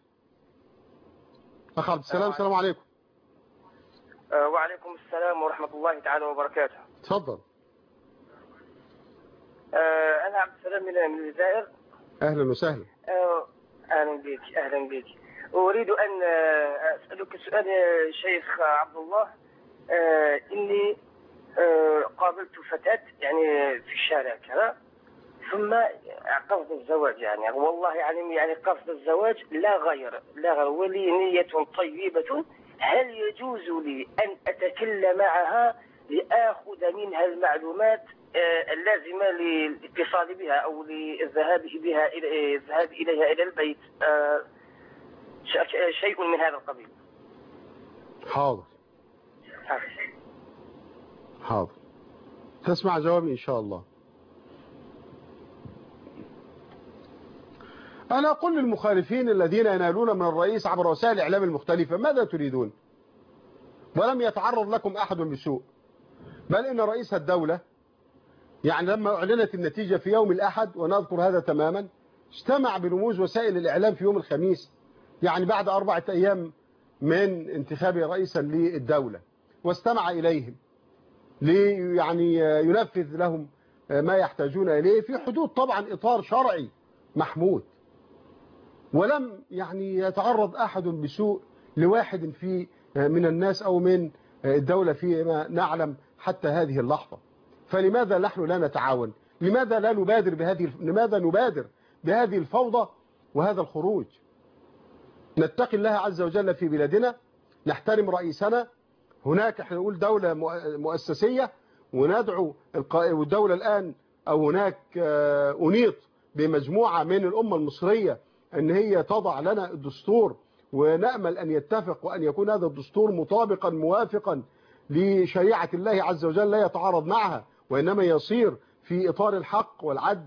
أخ عبد السلام. السلام عليكم. وعليكم السلام ورحمة الله تعالى وبركاته. تفضل. أنا عبد السلام من الجزائر. أهلا وسهلا. أهلا بك أهلا بك. أريد أن أسألك سؤال يا شيخ عبد الله. إني قابلت فتاة يعني في الشارع كذا، ثم قصد الزواج يعني والله يعني قصد الزواج لا غير ولي نية طيبة. هل يجوز لي أن أتكلم معها لآخذ منها المعلومات اللازمة للاتصال بها أو للذهاب إليها إلى البيت، شيء من هذا القبيل؟ حاضر حاضر، تسمع جوابي إن شاء الله. أنا أقول للمخالفين الذين ينالون من الرئيس عبر وسائل الإعلام المختلفة ماذا تريدون؟ ولم يتعرض لكم أحد بسوء، بل إن رئيس الدولة يعني لما أعلنت النتيجة في يوم الأحد، ونذكر هذا تماما، اجتمع برموز وسائل الإعلام في يوم الخميس، يعني بعد 4 أيام من انتخابه رئيسا للدولة، واستمع إليهم يعني ينفذ لهم ما يحتاجون إليه في حدود طبعا إطار شرعي محمود. ولم يعني يتعرض أحد بسوء لواحد من الناس أو من الدولة فيما نعلم حتى هذه اللحظة. فلماذا نحن لا نتعاون؟ لماذا نبادر بهذه الفوضى وهذا الخروج؟ نتقي الله عز وجل في بلادنا، نحترم رئيسنا. هناك احنا نقول دولة مؤسسية وندعو الدولة الآن، أو هناك أنيط بمجموعة من الأمة المصرية أن هي تضع لنا الدستور، ونأمل أن يتفق وأن يكون هذا الدستور مطابقا موافقا لشريعة الله عز وجل، لا يتعارض معها، وإنما يصير في إطار الحق والعدل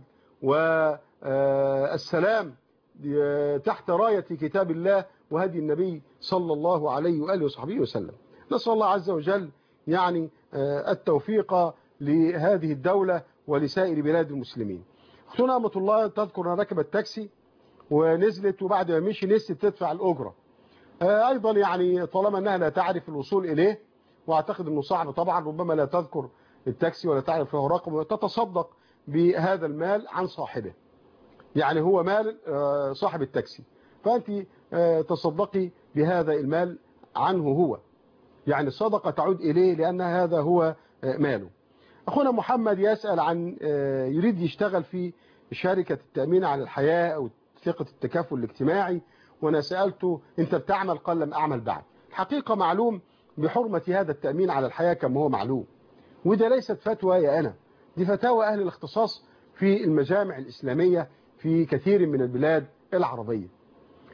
والسلام تحت راية كتاب الله وهدي النبي صلى الله عليه وآله وصحبه وسلم. نسأل الله عز وجل يعني التوفيق لهذه الدولة ولسائر بلاد المسلمين. أختنا أمة الله تذكر أن ركبت تاكسي ونزلت، وبعد ما مشي نسيت تدفع الأجرة. أيضا يعني طالما أنها لا تعرف الوصول إليه، وأعتقد أنه صعب طبعا، ربما لا تذكر التاكسي ولا تعرف له رقم، وتتصدق بهذا المال عن صاحبه، يعني هو مال صاحب التاكسي، فأنت تصدقي بهذا المال عنه هو، يعني الصدقة تعود إليه لأن هذا هو ماله. أخونا محمد يسأل عن يريد يشتغل في شركة التأمين على الحياة أو ثقة التكافل الاجتماعي، وأنا سألته أنت بتعمل؟ قال لم أعمل بعد. الحقيقة معلوم بحرمة هذا التأمين على الحياة كما هو معلوم، وده ليست فتوى يا أنا، دي فتاوى أهل الاختصاص في المجامع الإسلامية في كثير من البلاد العربية.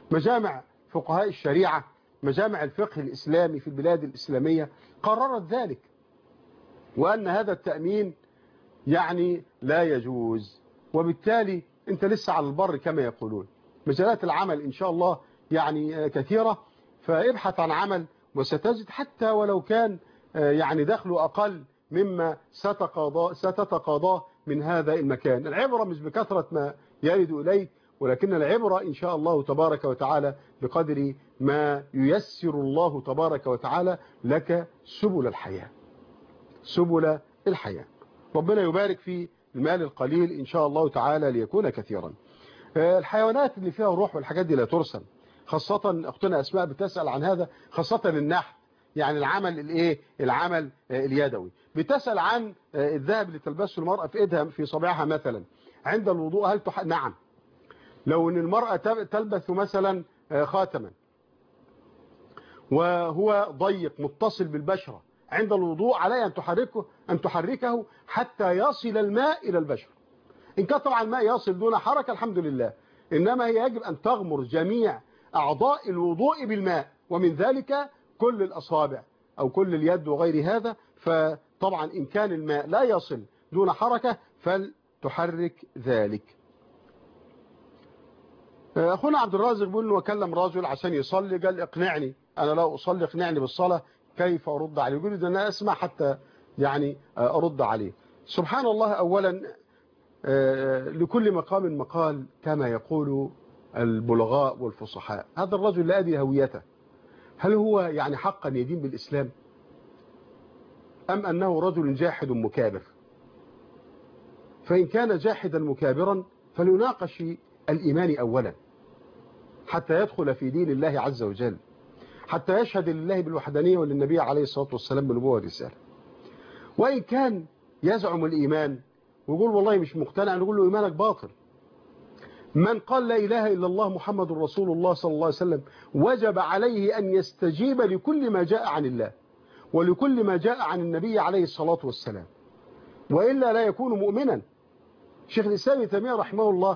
مجامع فقهاء الشريعة، مجامع الفقه الإسلامي في البلاد الإسلامية قررت ذلك، وأن هذا التأمين يعني لا يجوز. وبالتالي أنت لسه على البر كما يقولون. مجالات العمل إن شاء الله يعني كثيرة، فابحث عن عمل وستجد حتى ولو كان يعني دخله أقل مما ستتقاضاه من هذا المكان. العبرة مش بكثرة ما يرد إليك، ولكن العبرة إن شاء الله تبارك وتعالى بقدر ما ييسر الله تبارك وتعالى لك سبل الحياة، سبل الحياة. ربنا يبارك في المال القليل إن شاء الله تعالى ليكون كثيرا. الحيوانات اللي فيها روح والحاجات دي لا ترسل، خاصة أختنا أسماء بتسأل عن هذا، خاصة النحت، يعني العمل اليدوي. بتسأل عن الذهب اللي تلبسه المرأة في ايدها في صباعها مثلا عند الوضوء، هل نعم. لو ان المرأة تلبس مثلا خاتما وهو ضيق متصل بالبشرة عند الوضوء، عليها أن تحركه حتى يصل الماء إلى البشرة. إن كان طبعا الماء يصل دون حركة الحمد لله، إنما هي يجب أن تغمر جميع أعضاء الوضوء بالماء، ومن ذلك كل الأصابع أو كل اليد وغير هذا. فطبعا إن كان الماء لا يصل دون حركة فلتحرك ذلك. أخونا عبد الرازق بيقول له وكلم رجل عشان يصلي، قال اقنعني، أنا لا أصلي، اقنعني بالصلاة، كيف أرد عليه؟ يقول لي أنا أسمع حتى يعني أرد عليه. سبحان الله. أولا لكل مقام مقال كما يقول البلغاء والفصحاء. هذا الرجل لا أدري هويته، هل هو يعني حقا يدين بالإسلام أم أنه رجل جاحد مكابر؟ فإن كان جاحدا مكابرا فليناقش الإيمان أولا حتى يدخل في دين الله عز وجل، حتى يشهد لله بالوحدانية وللنبي عليه الصلاة والسلام بالنبوة والرسالة. وإن كان يزعم الإيمان ويقول والله مش مقتنع، نقول له إيمانك باطل. من قال لا إله إلا الله محمد رسول الله صلى الله عليه وسلم وجب عليه أن يستجيب لكل ما جاء عن الله ولكل ما جاء عن النبي عليه الصلاة والسلام، وإلا لا يكون مؤمنا. شيخ الإسلام ابن تيمية رحمه الله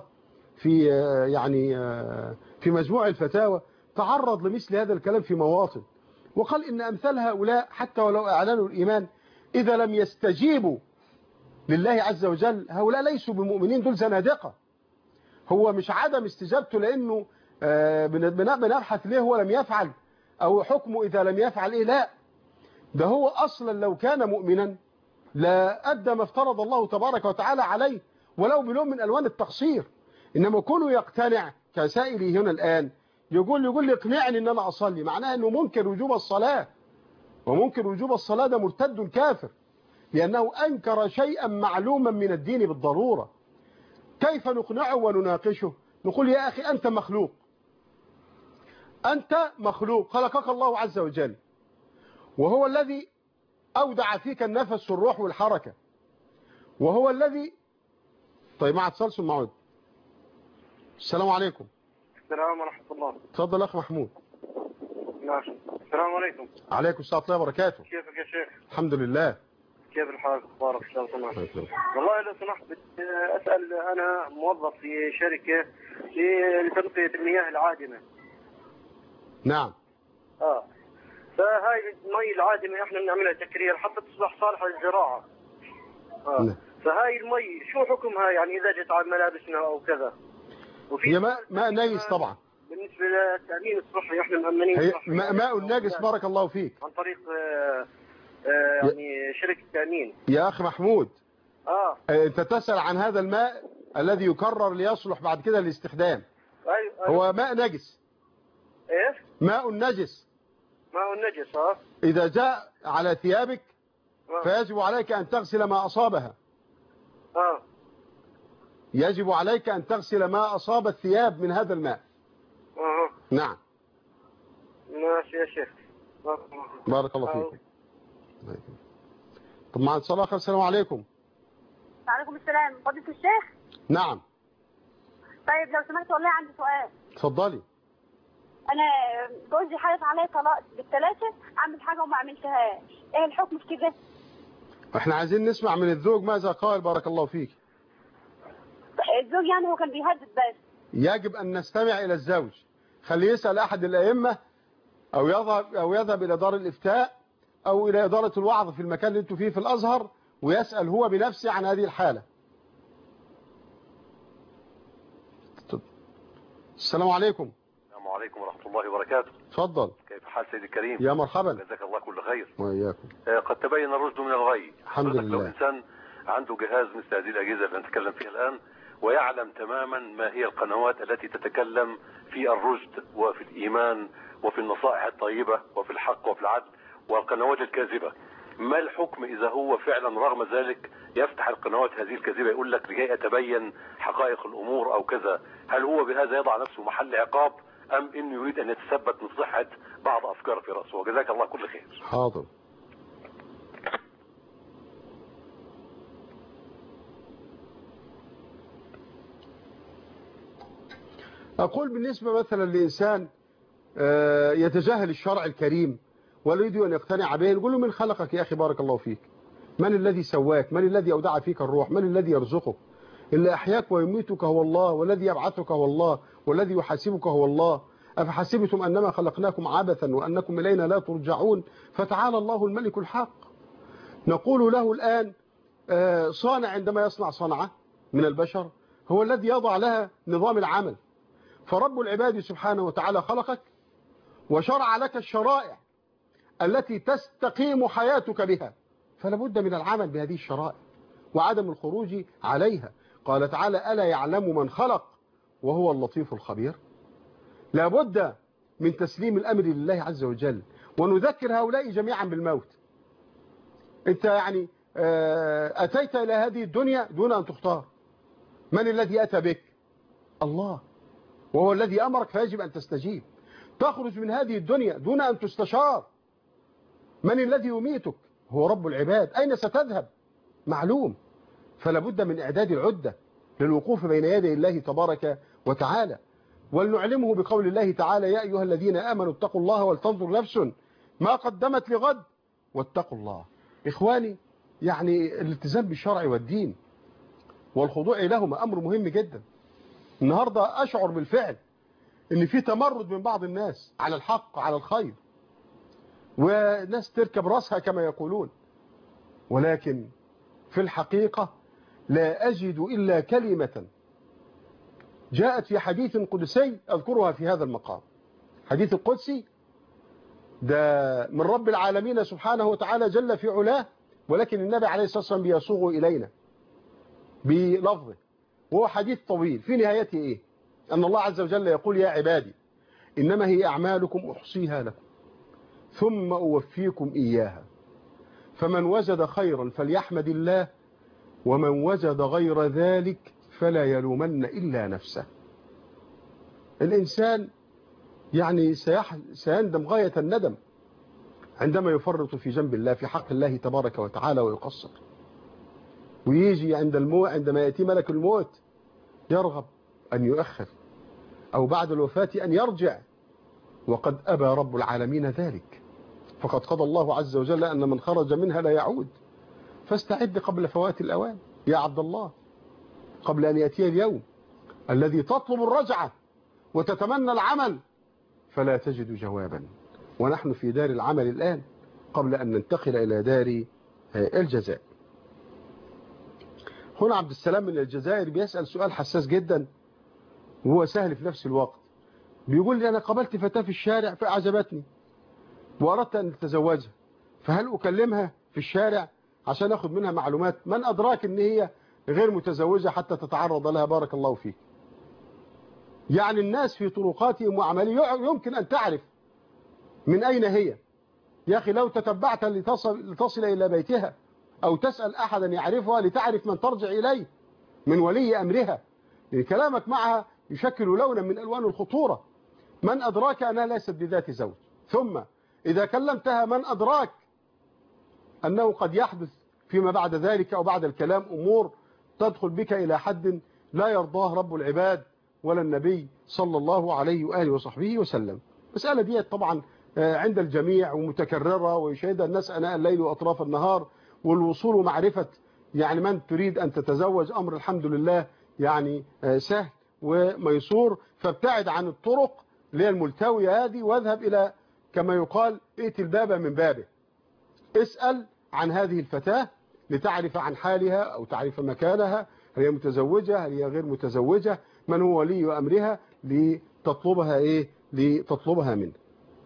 في مجموع الفتاوى تعرض لمثل هذا الكلام في مواطن، وقال إن أمثال هؤلاء حتى ولو أعلنوا الإيمان إذا لم يستجيبوا لله عز وجل هؤلاء ليسوا بمؤمنين، دول زنادقة. هو مش عدم استجابته لأنه بنبحث ليه هو لم يفعل أو حكمه إذا لم يفعل إيه، لا، ده هو أصلا لو كان مؤمنا لا أدى ما افترض الله تبارك وتعالى عليه ولو بلون من ألوان التقصير. إنما كونه يقتنع كسائلي هنا الآن يقول لي اقنعني إن أنا أصلي، معناه أنه منكر وجوب الصلاة، ومنكر وجوب الصلاة ده مرتد كافر لأنه أنكر شيئا معلوما من الدين بالضرورة. كيف نقنعه ونناقشه؟ نقول يا أخي أنت مخلوق، أنت مخلوق خلقك الله عز وجل، وهو الذي أودع فيك النفس والروح والحركة، وهو الذي طيب مع اتصال ثم معود. السلام عليكم. السلام ورحمة الله. تفضل أخ محمود. ماشي. السلام عليكم. عليكم السلام ورحمة الله وبركاته. كيفك يا شيخ؟ الحمد لله. كيف الحال؟ اخبارك؟ لو سمحت. والله لو سمحت اسال، انا موظف في شركه لتنقيه المياه العادمه. نعم. فهاي المي العادمه احنا بنعملها تكرير حتى تصبح صالحه للزراعه. نعم. فهاي المي شو حكمها يعني اذا جت على ملابسنا او كذا؟ هي ماء نجس طبعا. بالنسبه للتامين الصحي احنا مأمنين هي ماء نجس بارك الله فيك. عن طريق يعني شركة تأمين. يا أخي محمود أنت تسأل عن هذا الماء الذي يكرر ليصلح بعد كده للاستخدام. أيوة. هو ماء نجس. إيه؟ ماء نجس. ماء نجس. إذا جاء على ثيابك فيجب عليك أن تغسل ما أصابها. يجب عليك أن تغسل ما أصاب الثياب من هذا الماء. نعم. ماشي يا شيخ. بارك الله فيك. طب مع اتصال آخر. السلام عليكم. وعليكم السلام. فضيلة الشيخ؟ نعم. طيب لو سمحت والله عندي سؤال. اتفضلي. أنا جوزي حالف عليا طلاق بالثلاثة، أعمل حاجة وما عملتهاش، إيه الحكم في كده؟ احنا عايزين نسمع من الزوج ماذا قال. بارك الله فيك. الزوج يعني هو كان بيهدد بس. يجب أن نستمع إلى الزوج، خليه يسأل أحد الأئمة أو يذهب إلى دار الإفتاء أو إلى إدارة الوعظ في المكان اللي أنتوا فيه في الأزهر، ويسأل هو بنفسه عن هذه الحالة. السلام عليكم. السلام عليكم ورحمة الله وبركاته. تفضل. كيف حال سيدي الكريم؟ يا مرحبا. جزاك الله كل خير. وإياكم. قد تبين الرشد من الغي. الحمد لله. لو إنسان عنده جهاز مثل هذه الأجهزة اللي نتكلم فيها الآن، ويعلم تماما ما هي القنوات التي تتكلم في الرشد وفي الإيمان وفي النصائح الطيبة وفي الحق وفي العدل، والقنوات الكاذبة، ما الحكم إذا هو فعلا رغم ذلك يفتح القنوات هذه الكاذبة يقول لك لكي أتبين حقائق الأمور أو كذا؟ هل هو بهذا يضع نفسه محل عقاب أم إنه يريد أن يتثبت من صحة بعض أفكار في رأسه؟ وجزاك الله كل خير. حاضر. أقول بالنسبة مثلا لإنسان يتجاهل الشرع الكريم ولا يريد أن يقتنع به، نقول له من خلقك يا أخي بارك الله فيك؟ من الذي سواك؟ من الذي أودع فيك الروح؟ من الذي يرزقك؟ اللي أحياك ويميتك هو الله، والذي يبعثك هو الله، والذي يحاسبك هو الله. أفحسبتم أنما خلقناكم عبثا وأنكم إلينا لا ترجعون؟ فتعالى الله الملك الحق. نقول له الآن صانع عندما يصنع صنعة من البشر هو الذي يضع لها نظام العمل. فرب العباد سبحانه وتعالى خلقك وشرع لك الشرائع التي تستقيم حياتك بها، فلا بد من العمل بهذه الشرائع وعدم الخروج عليها. قال تعالى: ألا يعلم من خلق وهو اللطيف الخبير. لا بد من تسليم الأمر لله عز وجل، ونذكر هؤلاء جميعا بالموت. أنت يعني أتيت إلى هذه الدنيا دون أن تختار. من الذي أتى بك؟ الله، وهو الذي أمرك فيجب أن تستجيب. تخرج من هذه الدنيا دون أن تستشار. من الذي يميتك؟ هو رب العباد. أين ستذهب؟ معلوم. فلا بد من إعداد العدة للوقوف بين يدي الله تبارك وتعالى. ولنعلمه بقول الله تعالى: يا أيها الذين آمنوا اتقوا الله ولتنظر نفس ما قدمت لغد واتقوا الله. إخواني، يعني الالتزام بالشرع والدين والخضوع لهما أمر مهم جدا. النهاردة أشعر بالفعل إن في تمرد من بعض الناس على الحق على الخير، وناس تركب رأسها كما يقولون، ولكن في الحقيقة لا أجد إلا كلمة جاءت في حديث قدسي أذكرها في هذا المقام. حديث القدسي ده من رب العالمين سبحانه وتعالى جل في علاه، ولكن النبي عليه الصلاة والسلام بيصوغه إلينا بلفظه، وهو حديث طويل. في نهايته إيه؟ أن الله عز وجل يقول: يا عبادي إنما هي أعمالكم أحصيها لكم ثم أوفيكم إياها، فمن وجد خيرا فليحمد الله، ومن وجد غير ذلك فلا يلومن إلا نفسه. الإنسان يعني سيندم غاية الندم عندما يفرط في جنب الله في حق الله تبارك وتعالى ويقصر، ويجي عندما يأتي ملك الموت يرغب أن يؤخر أو بعد الوفاة أن يرجع، وقد أبى رب العالمين ذلك. فقد قضى الله عز وجل أن من خرج منها لا يعود، فاستعد قبل فوات الأوان يا عبد الله، قبل أن يأتي اليوم الذي تطلب الرجعة وتتمنى العمل فلا تجد جوابا، ونحن في دار العمل الآن قبل أن ننتقل إلى دار الجزاء. هنا عبد السلام من الجزائر بيسأل سؤال حساس جدا وهو سهل في نفس الوقت. بيقول لي: أنا قابلت فتاة في الشارع فأعجبتني وأردت أن أتزوجها، فهل أكلمها في الشارع عشان أخذ منها معلومات؟ من أدراك أن هي غير متزوجة حتى تتعرض لها؟ بارك الله فيك. يعني الناس في طرقاتهم وعملهم يمكن أن تعرف من أين هي. يا أخي لو تتبعت لتصل إلى بيتها أو تسأل أحدا يعرفها لتعرف من ترجع إليه من ولي أمرها، يعني كلامك معها يشكل لونا من ألوان الخطورة. من أدراك أنها ليست بذات زوج؟ ثم إذا كلمتها من أدراك أنه قد يحدث فيما بعد ذلك أو بعد الكلام أمور تدخل بك إلى حد لا يرضاه رب العباد ولا النبي صلى الله عليه وآله وصحبه وسلم. مسألة دي طبعا عند الجميع ومتكررة ويشاهدها الناس أناء الليل وأطراف النهار، والوصول ومعرفة يعني من تريد أن تتزوج أمر الحمد لله يعني سهل وميسور. فابتعد عن الطرق اللي هي الملتوية هذه، واذهب إلى كما يقال ائت الباب من بابه، اسأل عن هذه الفتاة لتعرف عن حالها أو تعرف مكانها، هل هي متزوجة، هل هي غير متزوجة، من هو ولي أمرها، لتطلبها لتطلبها منه.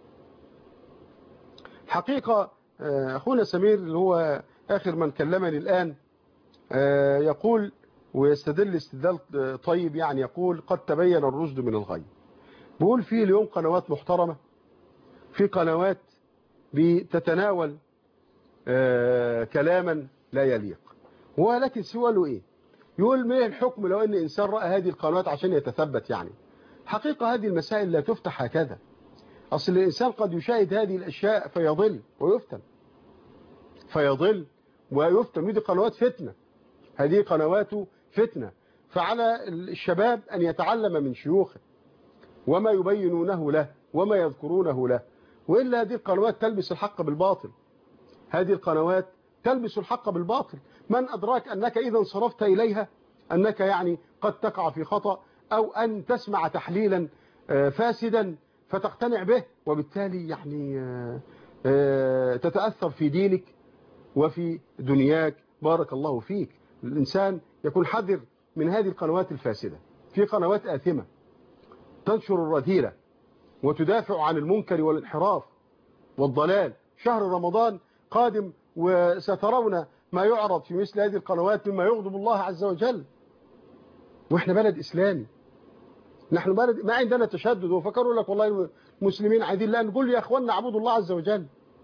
حقيقة أخونا سمير اللي هو آخر من كلمني الآن يقول ويستدل استدلال طيب، يعني يقول قد تبين الرشد من الغي. بيقول فيه اليوم قنوات محترمة، في قنوات بتتناول كلاما لا يليق، ولكن سؤاله ايه؟ يقول ما الحكم لو ان انسان رأى هذه القنوات عشان يتثبت؟ يعني حقيقة هذه المسائل لا تفتح هكذا. اصل الانسان قد يشاهد هذه الاشياء فيضل ويفتن، ودي قنوات فتنة، هذه قنوات فتنة. فعلى الشباب ان يتعلم من شيوخه وما يبينونه له وما يذكرونه له، وإلا هذه القنوات تلبس الحق بالباطل، هذه القنوات تلبس الحق بالباطل. من أدراك أنك إذا انصرفت إليها أنك يعني قد تقع في خطأ، أو أن تسمع تحليلا فاسدا فتقتنع به، وبالتالي يعني تتأثر في دينك وفي دنياك. بارك الله فيك. الإنسان يكون حذر من هذه القنوات الفاسدة. في قنوات آثمة تنشر الرذيلة وتدافع عن المنكر والانحراف والضلال. شهر رمضان قادم وسترون ما يعرض في مثل هذه القنوات مما يغضب الله عز وجل، واحنا بلد إسلامي، نحن بلد ما عندنا تشدد. وفكروا لك والله المسلمين عايزين، لا نقول يا اخواننا اعبدوا الله عز وجل،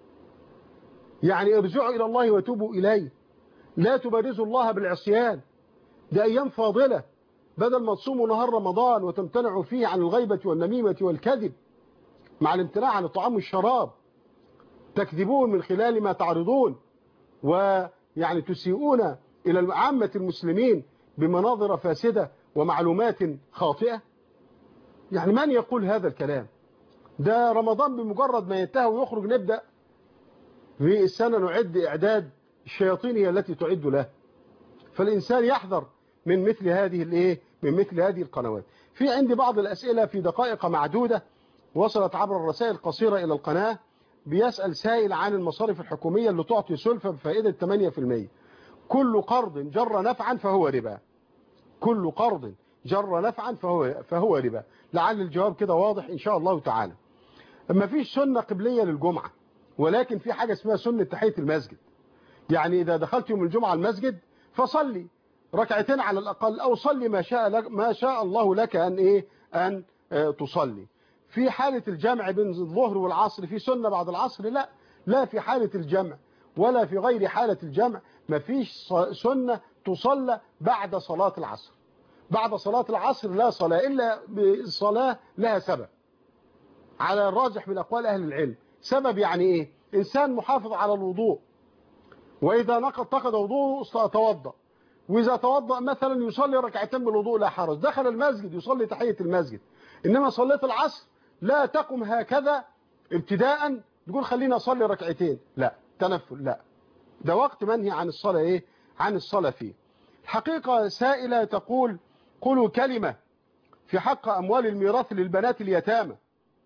يعني ارجعوا إلى الله وتوبوا إليه، لا تبارزوا الله بالعصيان. دي أيام فاضلة، بدل ما تصوموا نهار رمضان وتمتنعوا فيه عن الغيبة والنميمة والكذب مع الامتناع عن الطعام والشراب، تكذبون من خلال ما تعرضون، ويعني تسيئون إلى عامة المسلمين بمناظر فاسدة ومعلومات خاطئة. يعني من يقول هذا الكلام؟ ده رمضان بمجرد ما ينتهي ويخرج نبدأ في السنة نعد إعداد الشياطين هي التي تعد له. فالإنسان يحذر من مثل هذه القنوات. في عندي بعض الأسئلة في دقائق معدودة وصلت عبر الرسائل القصيرة إلى القناة. بيسأل سائل عن المصارف الحكومية اللي تعطي سلفة بفائدة 8%. كل قرض جر نفعا فهو ربا، كل قرض جر نفعا فهو ربا. لعل الجواب كده واضح إن شاء الله تعالى. ما فيش سنة قبلية للجمعة، ولكن في حاجة اسمها سنة تحية المسجد. يعني إذا دخلت يوم الجمعة المسجد فصلي ركعتين على الأقل، أو صلي ما شاء الله لك أن تصلي. في حالة الجمع بين الظهر والعصر في سنة بعد العصر؟ لا في حالة الجمع ولا في غير حالة الجمع ما فيش سنة تصلى بعد صلاة العصر. بعد صلاة العصر لا صلاة إلا بصلاة لها سبب على الراجح من أقوال أهل العلم. سبب يعني إيه؟ إنسان محافظ على الوضوء، وإذا نقض وضوءه توضأ، وإذا توضأ مثلا يصلي ركعتين بالوضوء لا حرج، دخل المسجد يصلي تحية المسجد. إنما صليت العصر لا تقم هكذا ابتداء تقول خلينا أصلي ركعتين، لا تنفل، لا، ده وقت منهي عن الصلاة عن الصلاة فيه. حقيقة سائلة تقول قولوا كلمة في حق أموال الميراث للبنات اليتامى،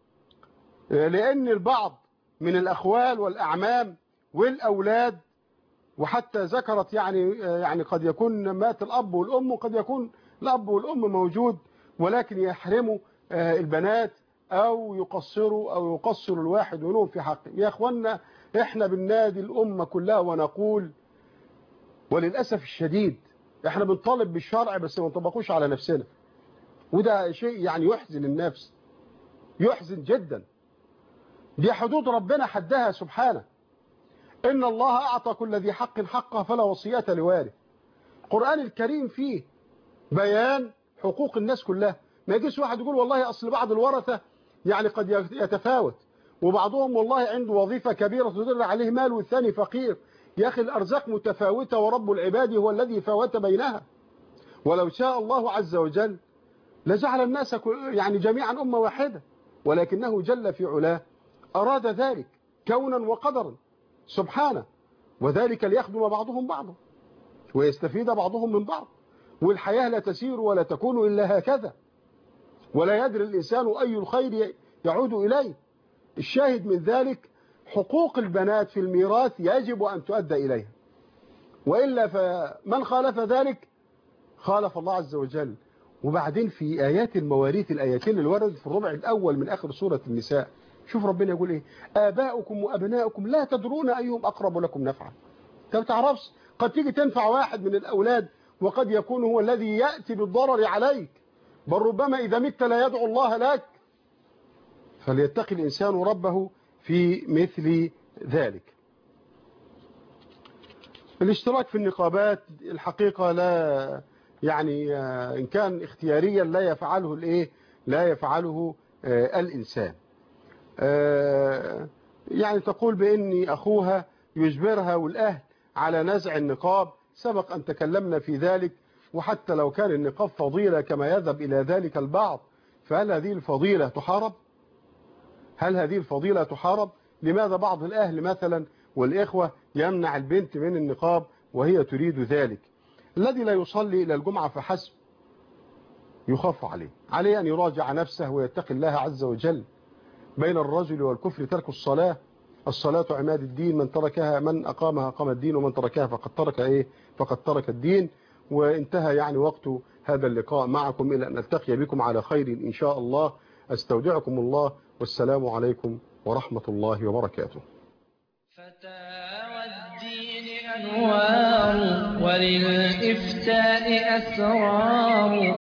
لأن البعض من الأخوال والأعمام والأولاد، وحتى ذكرت يعني قد يكون مات الأب والأم، وقد يكون الأب والأم موجود ولكن يحرموا البنات أو يقصروا الواحد منهم في حقه. يا أخوانا إحنا بننادي الأمة كلها ونقول، وللأسف الشديد إحنا بنطالب بالشرع بس ما نطبقوش على نفسنا، وده شيء يعني يحزن النفس، يحزن جدا. دي حدود ربنا حدها سبحانه. إن الله أعطى كل ذي حق حقه فلا وصية لوارث. القرآن الكريم فيه بيان حقوق الناس كلها. ما يجيش واحد يقول والله أصل بعض الورثة يعني قد يتفاوت، وبعضهم والله عنده وظيفة كبيرة تدر عليه مال والثاني فقير. يا أخي الأرزاق متفاوتة ورب العباد هو الذي فاوت بينها. ولو شاء الله عز وجل لجعل الناس يعني جميعا أمة واحدة، ولكنه جل في علاه أراد ذلك كونا وقدرا سبحانه، وذلك ليخدم بعضهم بعضا ويستفيد بعضهم من بعض. والحياة لا تسير ولا تكون إلا هكذا، ولا يدري الإنسان أي الخير يعود إليه. الشاهد من ذلك حقوق البنات في الميراث يجب أن تؤدى إليها، وإلا فمن خالف ذلك خالف الله عز وجل. وبعدين في آيات المواريث، الآيتين اللي وردت في الربع الأول من آخر سورة النساء، شوف ربنا يقول إيه: آباؤكم وأبناؤكم لا تدرون أيهم أقرب لكم نفعا. أنت ما تعرفش، قد تيجي تنفع واحد من الأولاد وقد يكون هو الذي يأتي بالضرر عليك، بل ربما إذا مت لا يدعو الله لك. فليتقي الإنسان ربه في مثل ذلك. الاشتراك في النقابات الحقيقة لا يعني إن كان اختياريا لا يفعله الإنسان. يعني تقول بأن أخوها يجبرها والأهل على نزع النقاب. سبق أن تكلمنا في ذلك، وحتى لو كان النقاب فضيلة كما يذهب إلى ذلك البعض، فهل هذه الفضيلة تحارب؟ هل هذه الفضيلة تحارب؟ لماذا بعض الأهل مثلا والإخوة يمنع البنت من النقاب وهي تريد ذلك؟ الذي لا يصلي إلى الجمعة فحسب يخاف عليه أن يراجع نفسه ويتقي الله عز وجل. بين الرجل والكفر ترك الصلاة. الصلاة عماد الدين، من أقامها أقام الدين، ومن تركها فقد ترك الدين. وانتهى يعني وقت هذا اللقاء معكم، إلى أن نلتقي بكم على خير إن شاء الله. أستودعكم الله، والسلام عليكم ورحمة الله وبركاته. فتاوى الدين أنوار وللإفتاء أسرار